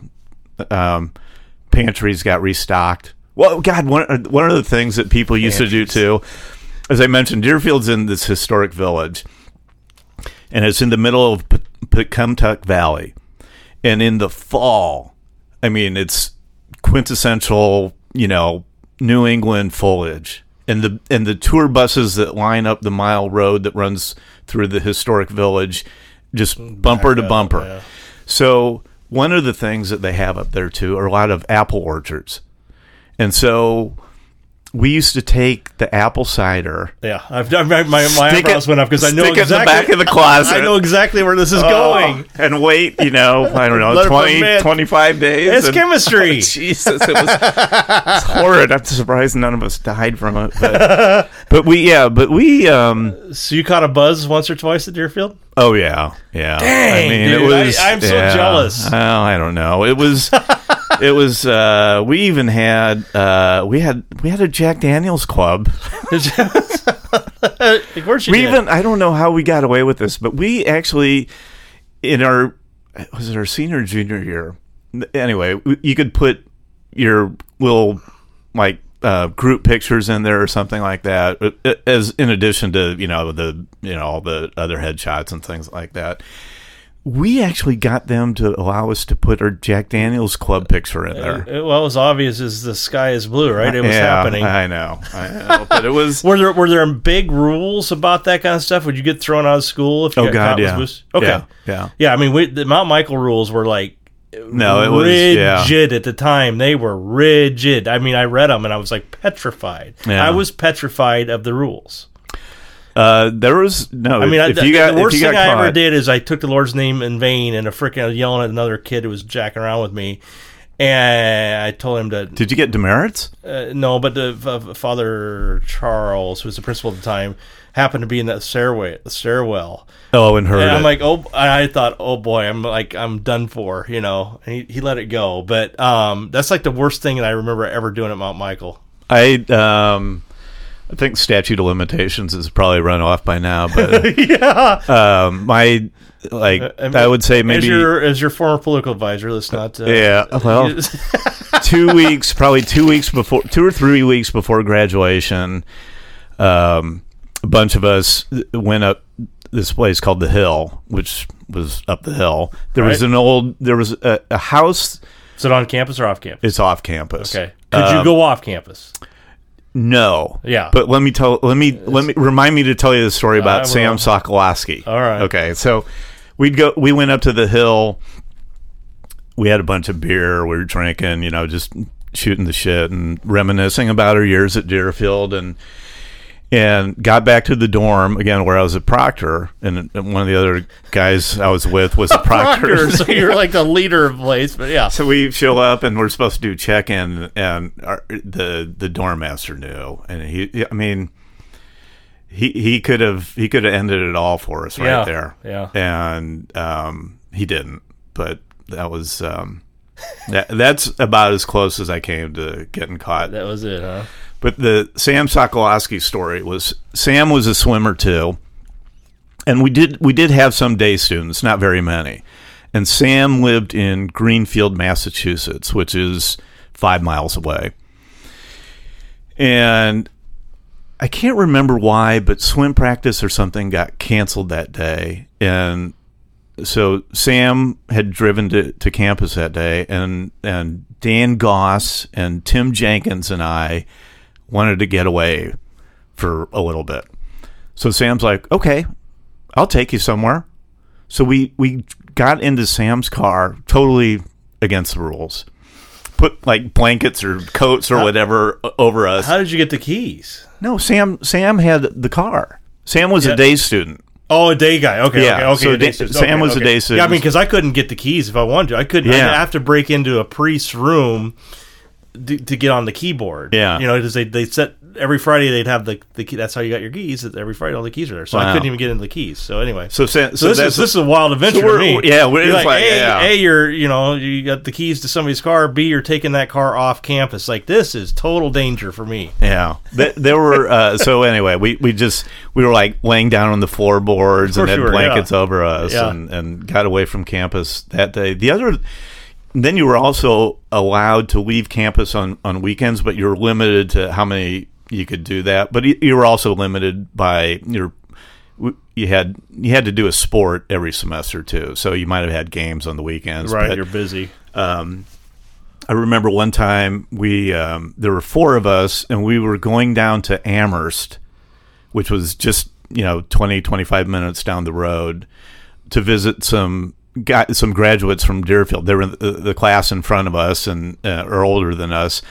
pantries got restocked. Well, God, one of the things that people used to do too, as I mentioned, Deerfield's in this historic village, and it's in the middle of Pecumtuck Valley, and in the fall, I mean, it's quintessential, New England foliage, and the tour buses that line up the mile road that runs through the historic village, just bumper to bumper. Yeah. So one of the things that they have up there too are a lot of apple orchards. And so we used to take the apple cider. Yeah, my eyebrows went up because I know stick exactly. it in the back of the closet. I know exactly where this is going. And wait, I don't know, 20, 25 days. It's chemistry. Jesus, it's horrid. I'm surprised none of us died from it. But we. So you caught a buzz once or twice at Deerfield? Oh yeah. Dang, dude, it was. I'm so jealous. Well, I don't know. It was. It was. We even had. We had a Jack Daniel's club. Of course you did. I don't know how we got away with this, but we actually, was it our senior or junior year? Anyway, you could put your little group pictures in there or something like that, as in addition to all the other headshots and things like that. We actually got them to allow us to put our Jack Daniel's club picture in there. It was obvious as the sky is blue, right? It was happening. I know, but it was. Were there big rules about that kind of stuff? Would you get thrown out of school if you got caught with booze? Okay, yeah. I mean, the Mount Michael rules were like rigid at the time. They were rigid. I mean, I read them and I was like petrified. Yeah. I was petrified of the rules. There was no. I mean, the worst thing I ever did is I took the Lord's name in vain, and I was yelling at another kid who was jacking around with me, and I told him to. Did you get demerits? No, but Father Charles, who was the principal at the time, happened to be in that stairwell. Oh, and heard it. I'm like, I thought, oh boy, I'm done for, And he let it go, but that's like the worst thing that I remember ever doing at Mount Michael. I think statute of limitations is probably run off by now, but yeah. I would say maybe as your former political advisor, let's not. Yeah, well, 2 weeks, probably 2 weeks before, 2 or 3 weeks before graduation, a bunch of us went up this place called The Hill, which was up the hill. There was a house. Is it on campus or off campus? It's off campus. Okay. Could you go off campus? No. Yeah. But let me remind me to tell you the story about Sam Sokolowski. All right. Okay. So we went up to the hill. We had a bunch of beer. We were drinking, just shooting the shit and reminiscing about our years at Deerfield, and got back to the dorm again where I was at Proctor, and one of the other guys I was with was a Proctor. So you're like the leader of the place, but yeah. So we show up and we're supposed to do check-in, and the dorm master knew, and he could have ended it all for us right there. Yeah. And he didn't, but that was that's about as close as I came to getting caught. That was it, huh? But the Sam Sokolowski story was, Sam was a swimmer too, and we did have some day students, not very many. And Sam lived in Greenfield, Massachusetts, which is 5 miles away. And I can't remember why, but swim practice or something got canceled that day. And so Sam had driven to campus that day, and Dan Goss and Tim Jenkins and I wanted to get away for a little bit. So Sam's like, okay, I'll take you somewhere. So we got into Sam's car, totally against the rules. Put like blankets or coats or whatever over us. How did you get the keys? No, Sam had the car. Sam was a day student. Oh, a day guy. Okay, okay. So Sam was a day student. Yeah, I mean, because I couldn't get the keys if I wanted to. I couldn't. Yeah. I'd have to break into a priest's room to get on the keyboard. Yeah. Because they set every Friday they'd have the key. That's how you got your keys. Every Friday all the keys are there. So I couldn't even get into the keys. So anyway. So this is a wild adventure for me. Yeah, we're like, A, you got the keys to somebody's car. B, you're taking that car off campus. Like, this is total danger for me. Yeah. There were so anyway, we were like laying down on the floorboards and had blankets over us and got away from campus that day. Then you were also allowed to leave campus on weekends, but you're limited to how many you could do that. But you were also limited by you had to do a sport every semester too. So you might have had games on the weekends. Right, but, you're busy. I remember one time there were 4 of us, and we were going down to Amherst, which was just 20, 25 minutes down the road, to visit some graduates from Deerfield. They were in the class in front of us and are older than us,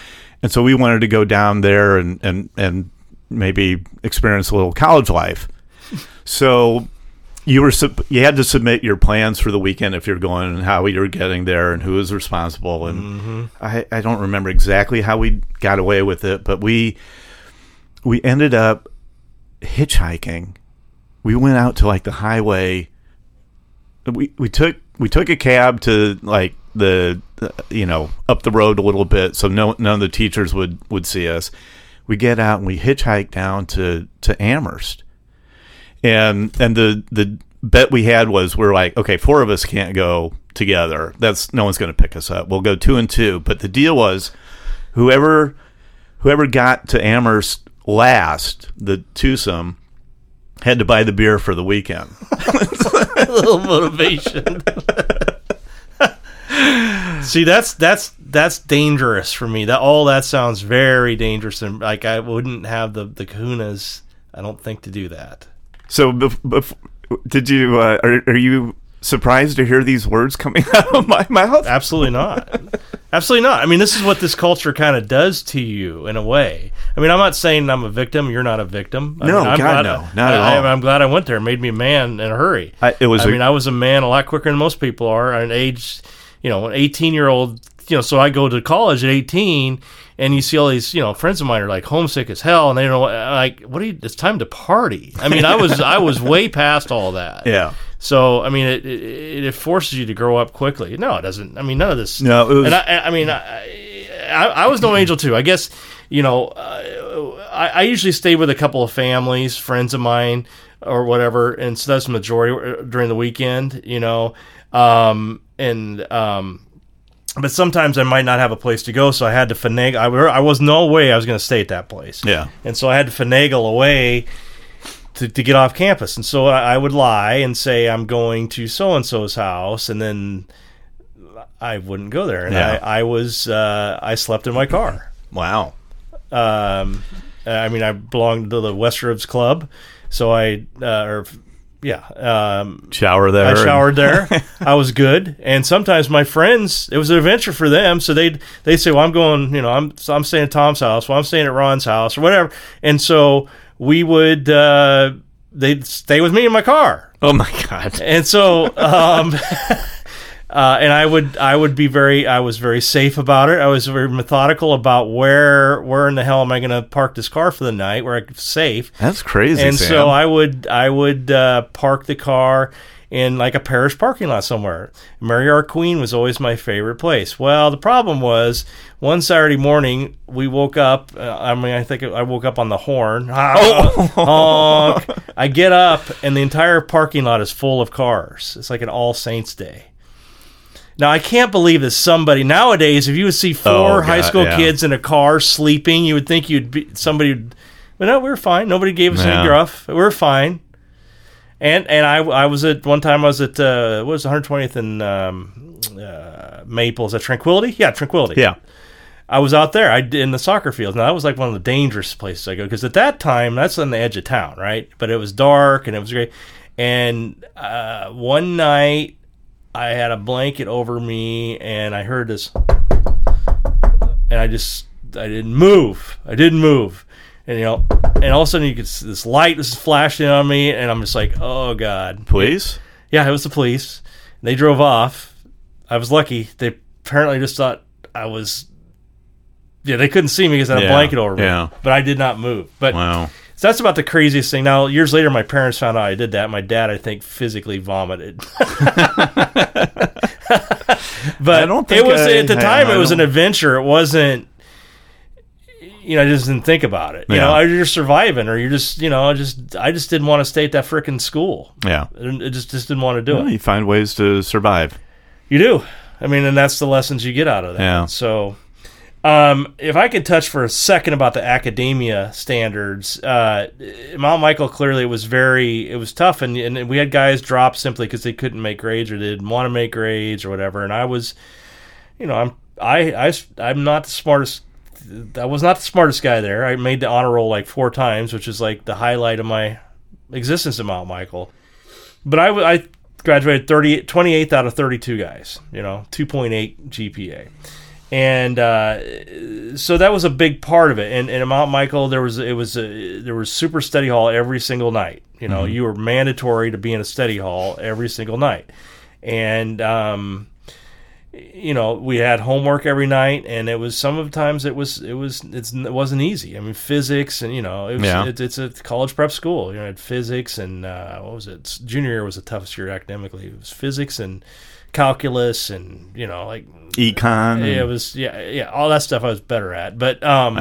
And so we wanted to go down there and maybe experience a little college life. So you had to submit your plans for the weekend if you're going and how you're getting there and who was responsible. And I don't remember exactly how we got away with it, but we ended up hitchhiking. We went out to like the highway. We took a cab to like the up the road a little bit, so none of the teachers would see us. We get out and we hitchhike down to Amherst, and the bet we had was we're like, okay, 4 of us can't go together. No one's going to pick us up. We'll go 2 and 2. But the deal was, whoever got to Amherst last, the twosome, had to buy the beer for the weekend. A little motivation. See, that's dangerous for me. That sounds very dangerous, and like I wouldn't have the kahunas, I don't think, to do that. So, did you? Are you surprised to hear these words coming out of my mouth? Absolutely not. Absolutely not. I mean, this is what this culture kind of does to you in a way. I mean, I'm not saying I'm a victim. You're not a victim. No, not at all. I'm glad I went there. It made me a man in a hurry. I was a man a lot quicker than most people are at an age, an 18-year-old. So I go to college at 18, and you see all these, friends of mine are like homesick as hell, and they don't know, like, it's time to party. I mean, I was way past all that. Yeah. So, I mean, it forces you to grow up quickly. No, it doesn't. I mean, none of this. No, it was. And I was no angel too. I guess, I usually stay with a couple of families, friends of mine, or whatever, and so that's the majority during the weekend, but sometimes I might not have a place to go, so I had to finagle. I was no way I was going to stay at that place. Yeah. And so I had to finagle away to get off campus. And so I would lie and say I'm going to so-and-so's house, and then I wouldn't go there. And I slept in my car. Wow. I belonged to the Westrobes Club, so shower there. I showered there. I was good. And sometimes my friends, it was an adventure for them. So they'd say, well, I'm going, I'm staying at Tom's house. Well, I'm staying at Ron's house or whatever. And so we would, they'd stay with me in my car. Oh my God. And so, and I was very safe about it. I was very methodical about where in the hell am I going to park this car for the night where I'm safe. That's crazy, And Sam. so I would park the car in like a parish parking lot somewhere. Mary R. Queen was always my favorite place. Well, the problem was one Saturday morning we woke up. I think I woke up on the horn. Honk. I get up and the entire parking lot is full of cars. It's like an All Saints Day. Now, I can't believe that somebody nowadays, if you would see 4 high school kids in a car sleeping, you would think but no, we were fine. Nobody gave us any gruff. We were fine. And I was at 120th and Maples at Tranquility? Yeah, Tranquility. Yeah. I was out there in the soccer fields. Now, that was like one of the dangerous places I go, because at that time, that's on the edge of town, right? But it was dark and it was great. And one night, I had a blanket over me, and I heard this, and I didn't move. And, and all of a sudden, this light was flashing on me, and I'm just like, oh, God. Police? Yeah, it was the police. They drove off. I was lucky. They apparently just thought I was, they couldn't see me because I had a blanket over me. Yeah. But I did not move. But wow. So that's about the craziest thing. Now, years later, my parents found out I did that. My dad, I think, physically vomited. But I don't think at the time, it was an adventure. It wasn't, I just didn't think about it. You're just surviving, or you're just, I just didn't want to stay at that frickin' school. Yeah. I just didn't want to do it. You find ways to survive. You do. I mean, and that's the lessons you get out of that. Yeah. So, if I could touch for a second about the academia standards, Mount Michael clearly it was tough, and we had guys drop simply because they couldn't make grades or they didn't want to make grades or whatever. And I was, I'm not the smartest. I was not the smartest guy there. I made the honor roll like 4 times, which is like the highlight of my existence at Mount Michael. But I graduated 28th out of 32 guys. 2.8 GPA. And so that was a big part of it. And in Mount Michael, there was super study hall every single night. You know, you were mandatory to be in a study hall every single night. And you know, we had homework every night, and it wasn't easy. I mean, physics, and you know, it's a college prep school. You know, it had physics and what was it? Junior year was the toughest year academically. It was physics and calculus, and you know, like econ. It was all that stuff I was better at. But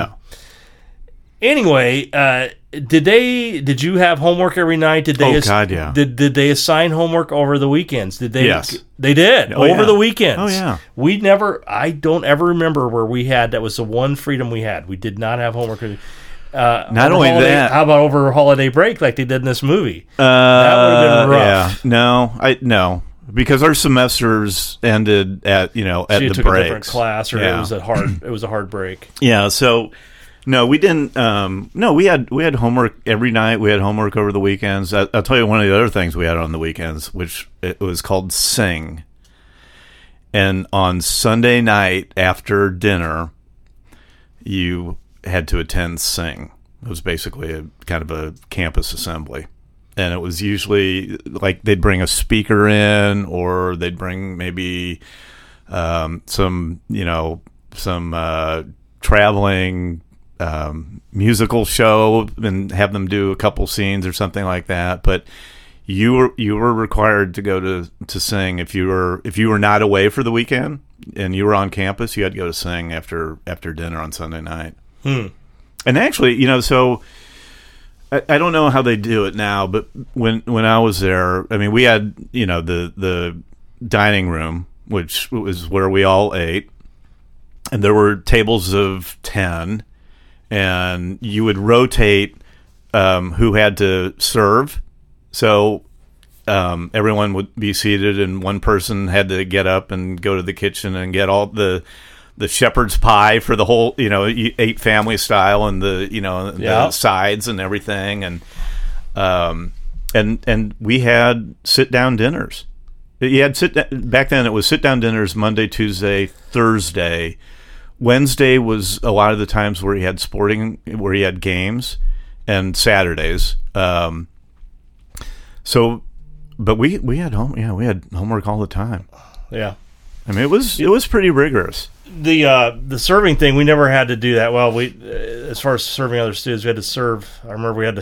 anyway, did you have homework every night? Did they? God, yeah. Did they assign homework over the weekends? Did they? Yes, they did over the weekends. Oh yeah. I don't ever remember where we had that was the one freedom we had. We did not have homework. Not only that, how about over holiday break like they did in this movie? That would have been rough. Yeah. No. Because our semesters ended at so at you the took breaks. a different class, or it was a hard break. Yeah, so no, we didn't. No, we had homework every night. We had homework over the weekends. I'll tell you one of the other things we had on the weekends, which it was called Sing. And on Sunday night after dinner, you had to attend Sing. It was basically a kind of a campus assembly. And it was usually like they'd bring a speaker in, or they'd bring maybe some traveling musical show and have them do a couple scenes or something like that. But you were required to go to Sing if you were not away for the weekend and you were on campus. You had to go to Sing after dinner on Sunday night. And actually, so. I don't know how they do it now, but when I was there, I mean, we had, the dining room, which was where we all ate, and there were tables of 10, and you would rotate who had to serve. So everyone would be seated, and one person had to get up and go to the kitchen and get all the shepherd's pie for the whole, you ate family style, and the sides and everything. And we had sit down dinners. You had back then it was sit down dinners Monday, Tuesday, Thursday. Wednesday was a lot of the times where you had games, and Saturdays. But we had we had homework all the time. Yeah. I mean, it was pretty rigorous. The serving thing, we never had to do that. Well, we as far as serving other students, we had to serve. I remember we had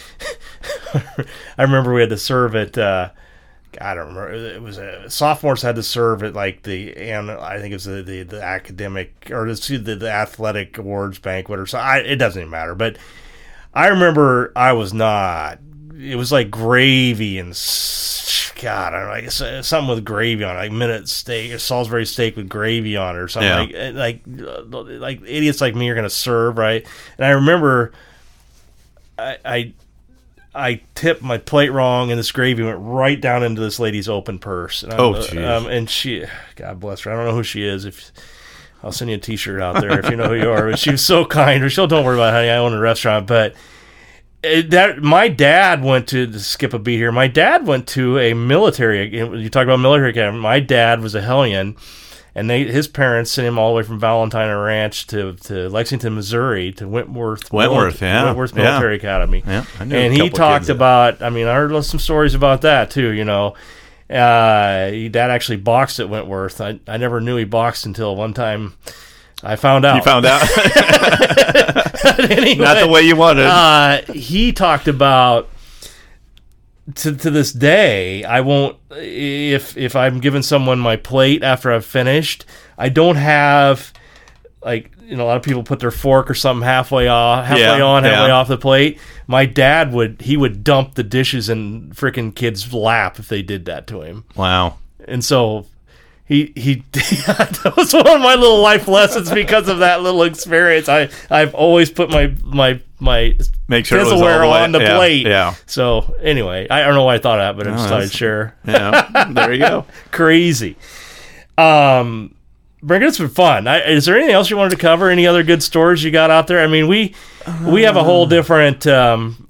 to serve at. I don't remember. It was sophomores had to serve at like I think it was the academic or the athletic awards banquet or something. It doesn't even matter. But I remember I was not. It was like gravy and God, I don't know, I guess something with gravy on it, like minute steak or Salisbury steak with gravy on it or something. Yeah. Like idiots like me are going to serve, right? And I remember I tipped my plate wrong, and this gravy went right down into this lady's open purse. And and she, God bless her, I don't know who she is. I'll send you a T-shirt out there if you know who you are. But she was so kind. She'll, don't worry about it, honey, I own a restaurant, but. My dad went to skip a beat here. My dad went to a military. You talk about military academy. My dad was a Hellion, and his parents sent him all the way from Valentine Ranch to Lexington, Missouri, to Wentworth Military Academy. Yeah, I knew and he talked about. I mean, I heard some stories about that too. Dad actually boxed at Wentworth. I never knew he boxed until one time. I found out. You found out? Anyway, not the way you wanted. He talked about, to this day, I won't, if I'm giving someone my plate after I've finished, I don't have, like, a lot of people put their fork or something halfway off the plate. My dad would dump the dishes in frickin' kids' lap if they did that to him. Wow. And so... He that was one of my little life lessons because of that little experience. I've always put my make sure pizzleware on the plate. Yeah. So anyway, I don't know why I thought of that, but I just thought I'd share. Yeah. There you go. Crazy. Brent, it's been fun. Is there anything else you wanted to cover? Any other good stories you got out there? I mean, we have a whole different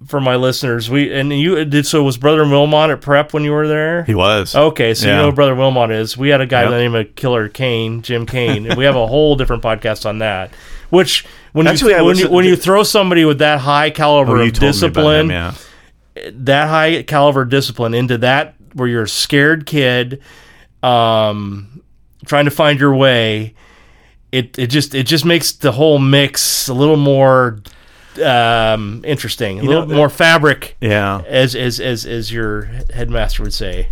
for my listeners, was Brother Wilmot at Prep when you were there? He was. Okay, so you Yeah. know who Brother Wilmot is. We had a guy Yep. by the name of Killer Kane, Jim Kane, and we have a whole different podcast on that. Which when you throw somebody with that high caliber you of told me about discipline, him, yeah. that high caliber of discipline into that where you're a scared kid, trying to find your way, it just makes the whole mix a little more interesting, a little more fabric. Yeah. As your headmaster would say.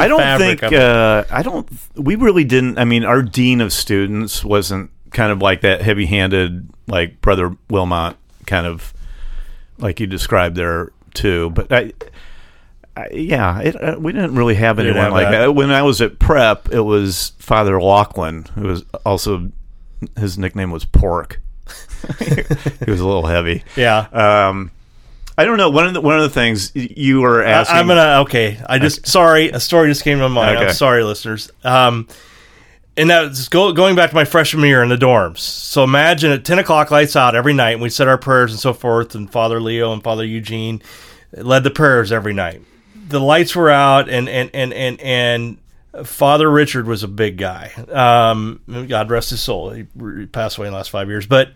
We really didn't. I mean, our dean of students wasn't kind of like that heavy-handed, like Brother Wilmot, kind of like you described there too. But we didn't really have anyone like that. When I was at Prep, it was Father Laughlin, who was also, his nickname was Pork. He was a little heavy. Yeah. I don't know. One of the things you were asking. Sorry, a story just came to my mind. Okay. I'm sorry, listeners. And that's going back to my freshman year in the dorms. So imagine at 10 o'clock, lights out every night, and we said our prayers and so forth, and Father Leo and Father Eugene led the prayers every night. The lights were out, and Father Richard was a big guy. God rest his soul. He passed away in the last 5 years. But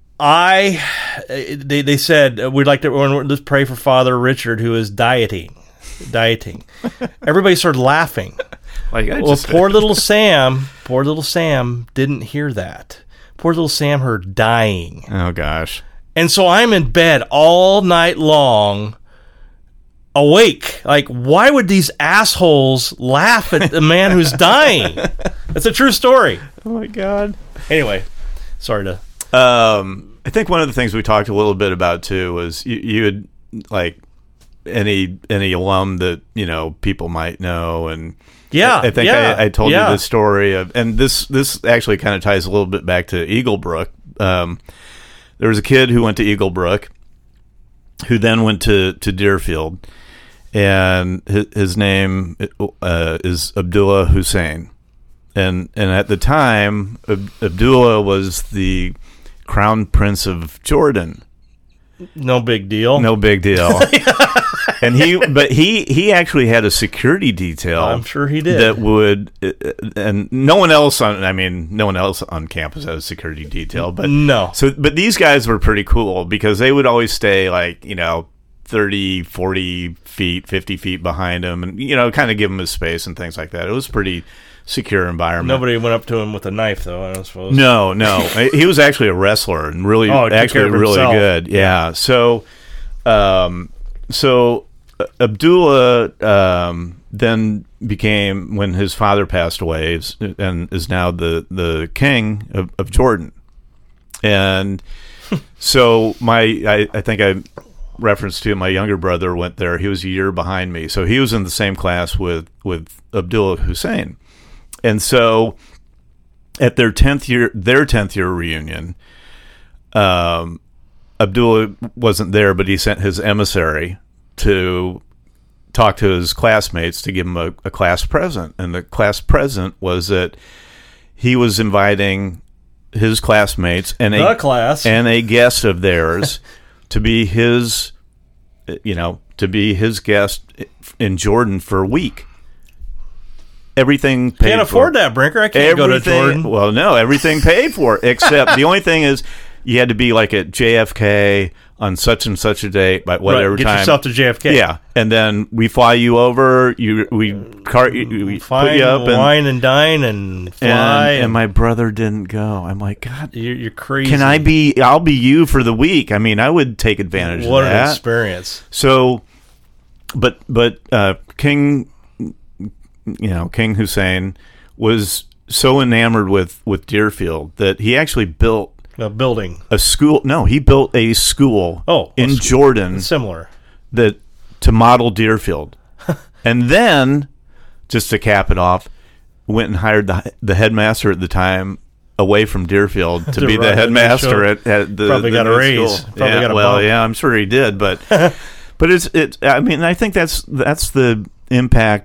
they said, we'd like to let's pray for Father Richard, who is dieting. Everybody started laughing. Poor little Sam didn't hear that. Poor little Sam heard dying. Oh, gosh. And so I'm in bed all night long, awake. Like, why would these assholes laugh at the man who's dying? That's a true story. Oh, my God. Anyway, sorry to... I think one of the things we talked a little bit about, too, was you had, like, any alum that, people might know, and... Yeah, I think I told you the story of, and this actually kind of ties a little bit back to Eaglebrook. There was a kid who went to Eaglebrook, who then went to Deerfield, and his name is Abdullah Hussein, and at the time, Abdullah was the Crown Prince of Jordan. No big deal. And he actually had a security detail. I'm sure he did. That would, and no one else on campus had a security detail. But no. But these guys were pretty cool because they would always stay 30, 40 feet, 50 feet behind him, and kind of give him his space and things like that. It was pretty secure environment. Nobody went up to him with a knife, though, I don't suppose. No. He was actually a wrestler and really good. Yeah. So Abdullah then became, when his father passed away, and is now the king of Jordan. And so I think I referenced to my younger brother went there. He was a year behind me, so he was in the same class with Abdullah Hussein. And so at their 10th year reunion, Abdullah wasn't there, but he sent his emissary to talk to his classmates to give him a class present. And the class present was that he was inviting his classmates and a guest of theirs to be his guest in Jordan for a week. Everything paid Can't afford that, Brinker. I can't go to Jordan. Well, no, everything paid for, except the only thing is you had to be like at JFK on such and such a date by whatever Get time. yourself to JFK. Yeah, and then we fly you over. We put you up, and wine and dine and fly. And my brother didn't go. I'm like, God, you're crazy. Can I be? I'll be you for the week. I mean, I would take advantage of that. What an experience. So, but King Hussein was so enamored with Deerfield that he actually built a school. No, he built a school in Jordan, similar to model Deerfield. And then, just to cap it off, went and hired the headmaster at the time away from Deerfield to be the headmaster at the probably got a raise. School. I'm sure he did, but it's I mean, I think that's the impact,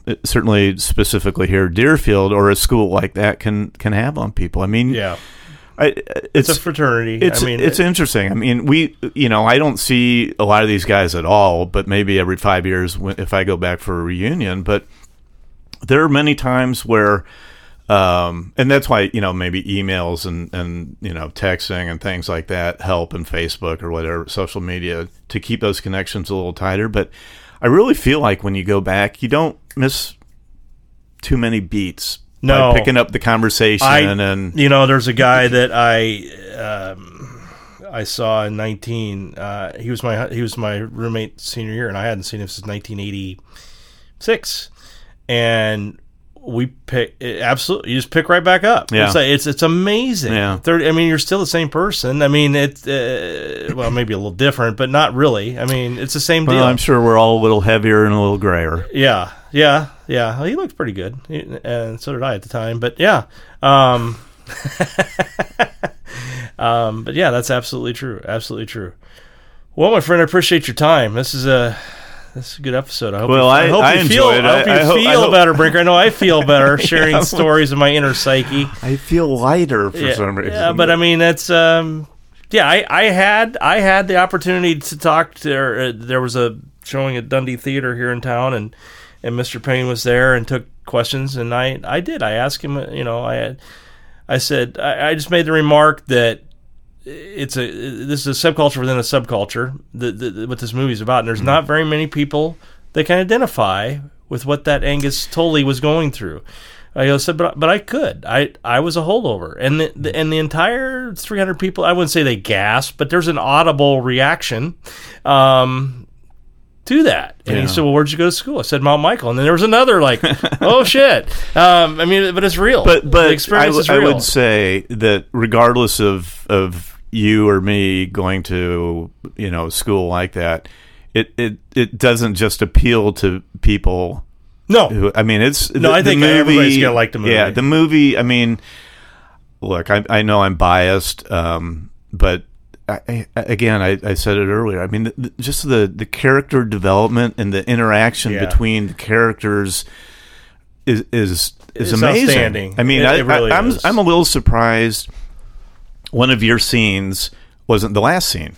certainly specifically here, Deerfield or a school like that can have on people. I mean, It's a fraternity. It's interesting. I mean, I don't see a lot of these guys at all, but maybe every 5 years if I go back for a reunion. But there are many times where, and that's why, maybe emails and texting and things like that help, and Facebook or whatever, social media, to keep those connections a little tighter. But I really feel like when you go back, you don't miss too many beats. No, by picking up the conversation. And there's a guy that I saw in 19. He was my roommate senior year, and I hadn't seen him since 1986. And we pick absolutely. You just pick right back up. Yeah. It's amazing. Yeah. You're still the same person. I mean, well, maybe a little different, but not really. I mean, it's the same deal. Well, I'm sure we're all a little heavier and a little grayer. Yeah. Well, he looked pretty good, and so did I at the time. But yeah, but yeah, that's absolutely true. Absolutely true. Well, my friend, I appreciate your time. This is a good episode. I hope you feel better, Brinker. I know I feel better sharing stories of my inner psyche. I feel lighter for some reason. Yeah, but I mean, that's I had the opportunity to talk to. There was a showing at Dundee Theater here in town, and Mr. Payne was there and took questions, and I did. I asked him. I said I just made the remark that this is a subculture within a subculture what this movie's about, and there's not very many people that can identify with what that Angus Tolley was going through. I said, but I could. I was a holdover, and the entire 300 people. I wouldn't say they gasped, but there's an audible reaction to that. And he said, well, where'd you go to school? I said, Mount Michael. And then there was another oh shit. But it's real. But the experience is real. I would say that regardless of you or me going to school like that, it doesn't just appeal to people. No, I mean it's I think everybody's gonna like the movie. Yeah, the movie. I mean, look, I know I'm biased, but I said it earlier. I mean, just the character development and the interaction between the characters is amazing. Outstanding. I mean, it really is. I'm a little surprised one of your scenes wasn't the last scene,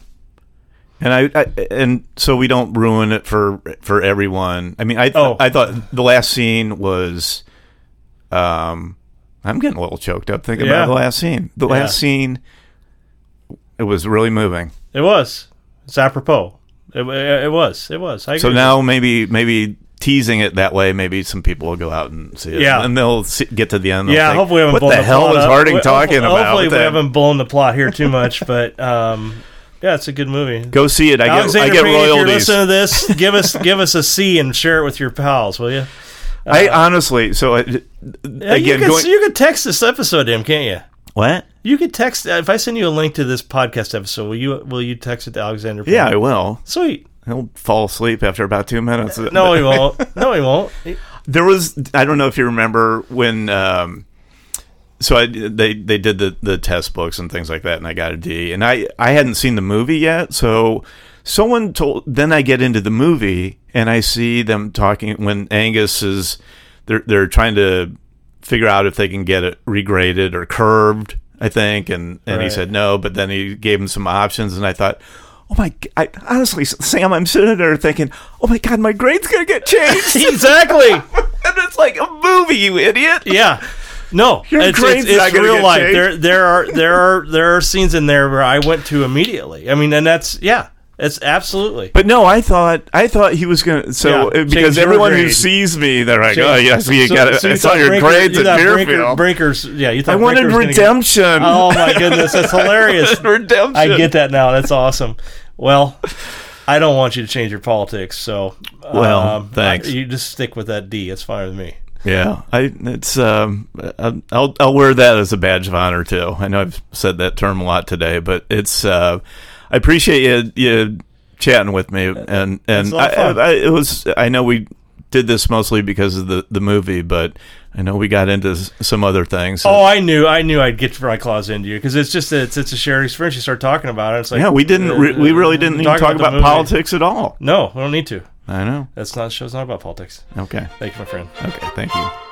and so we don't ruin it for everyone. I mean, I thought the last scene was. I'm getting a little choked up thinking about the last scene. The last scene. It was really moving. It was. It's apropos. It was. I agree. Now maybe teasing it that way, maybe some people will go out and see it. Yeah. And they'll get to the end. Yeah, hopefully we haven't blown the plot up. What the hell was Harding talking about? Hopefully we haven't blown the plot here too much, but it's a good movie. Go see it. I get royalties. If you're listening to this, give us a C and share it with your pals, will you? I honestly, you could text this episode to him, can't you? What? You could text if I send you a link to this podcast episode. Will you text it to Alexander Payne? Yeah, I will. Sweet. He'll fall asleep after about 2 minutes. No, he won't. No, he won't. There was, I don't know if you remember when. They did the test books and things like that, and I got a D. And I hadn't seen the movie yet, so someone told. Then I get into the movie and I see them talking when Angus is. They're trying to figure out if they can get it regraded or curved, I think, and he said no, but then he gave him some options, and I thought, oh my, honestly, Sam, I'm sitting there thinking, oh my God, my grade's gonna get changed. Exactly. And it's like a movie, you idiot. Yeah. No, it's real life. There are scenes in there where I went to immediately. I mean, and it's absolutely. But no, I thought he was gonna. So because everyone who sees me, they're like, oh yes, you got it. I saw your grades at Deerfield. Breakers, yeah, you thought I wanted redemption. Oh my goodness, that's hilarious. Redemption. I get that now. That's awesome. Well, I don't want you to change your politics, so thanks. You just stick with that D. It's fine with me. Yeah, I'll wear that as a badge of honor too. I know I've said that term a lot today, but it's I appreciate you chatting with me, and I know we did this mostly because of the movie, but I know we got into some other things. Oh, I knew I'd get my claws into you because it's a shared experience. You start talking about it. It's like we really didn't even talk about politics at all. No, we don't need to. I know. Show's not about politics. Okay. Thank you, my friend. Okay, thank you.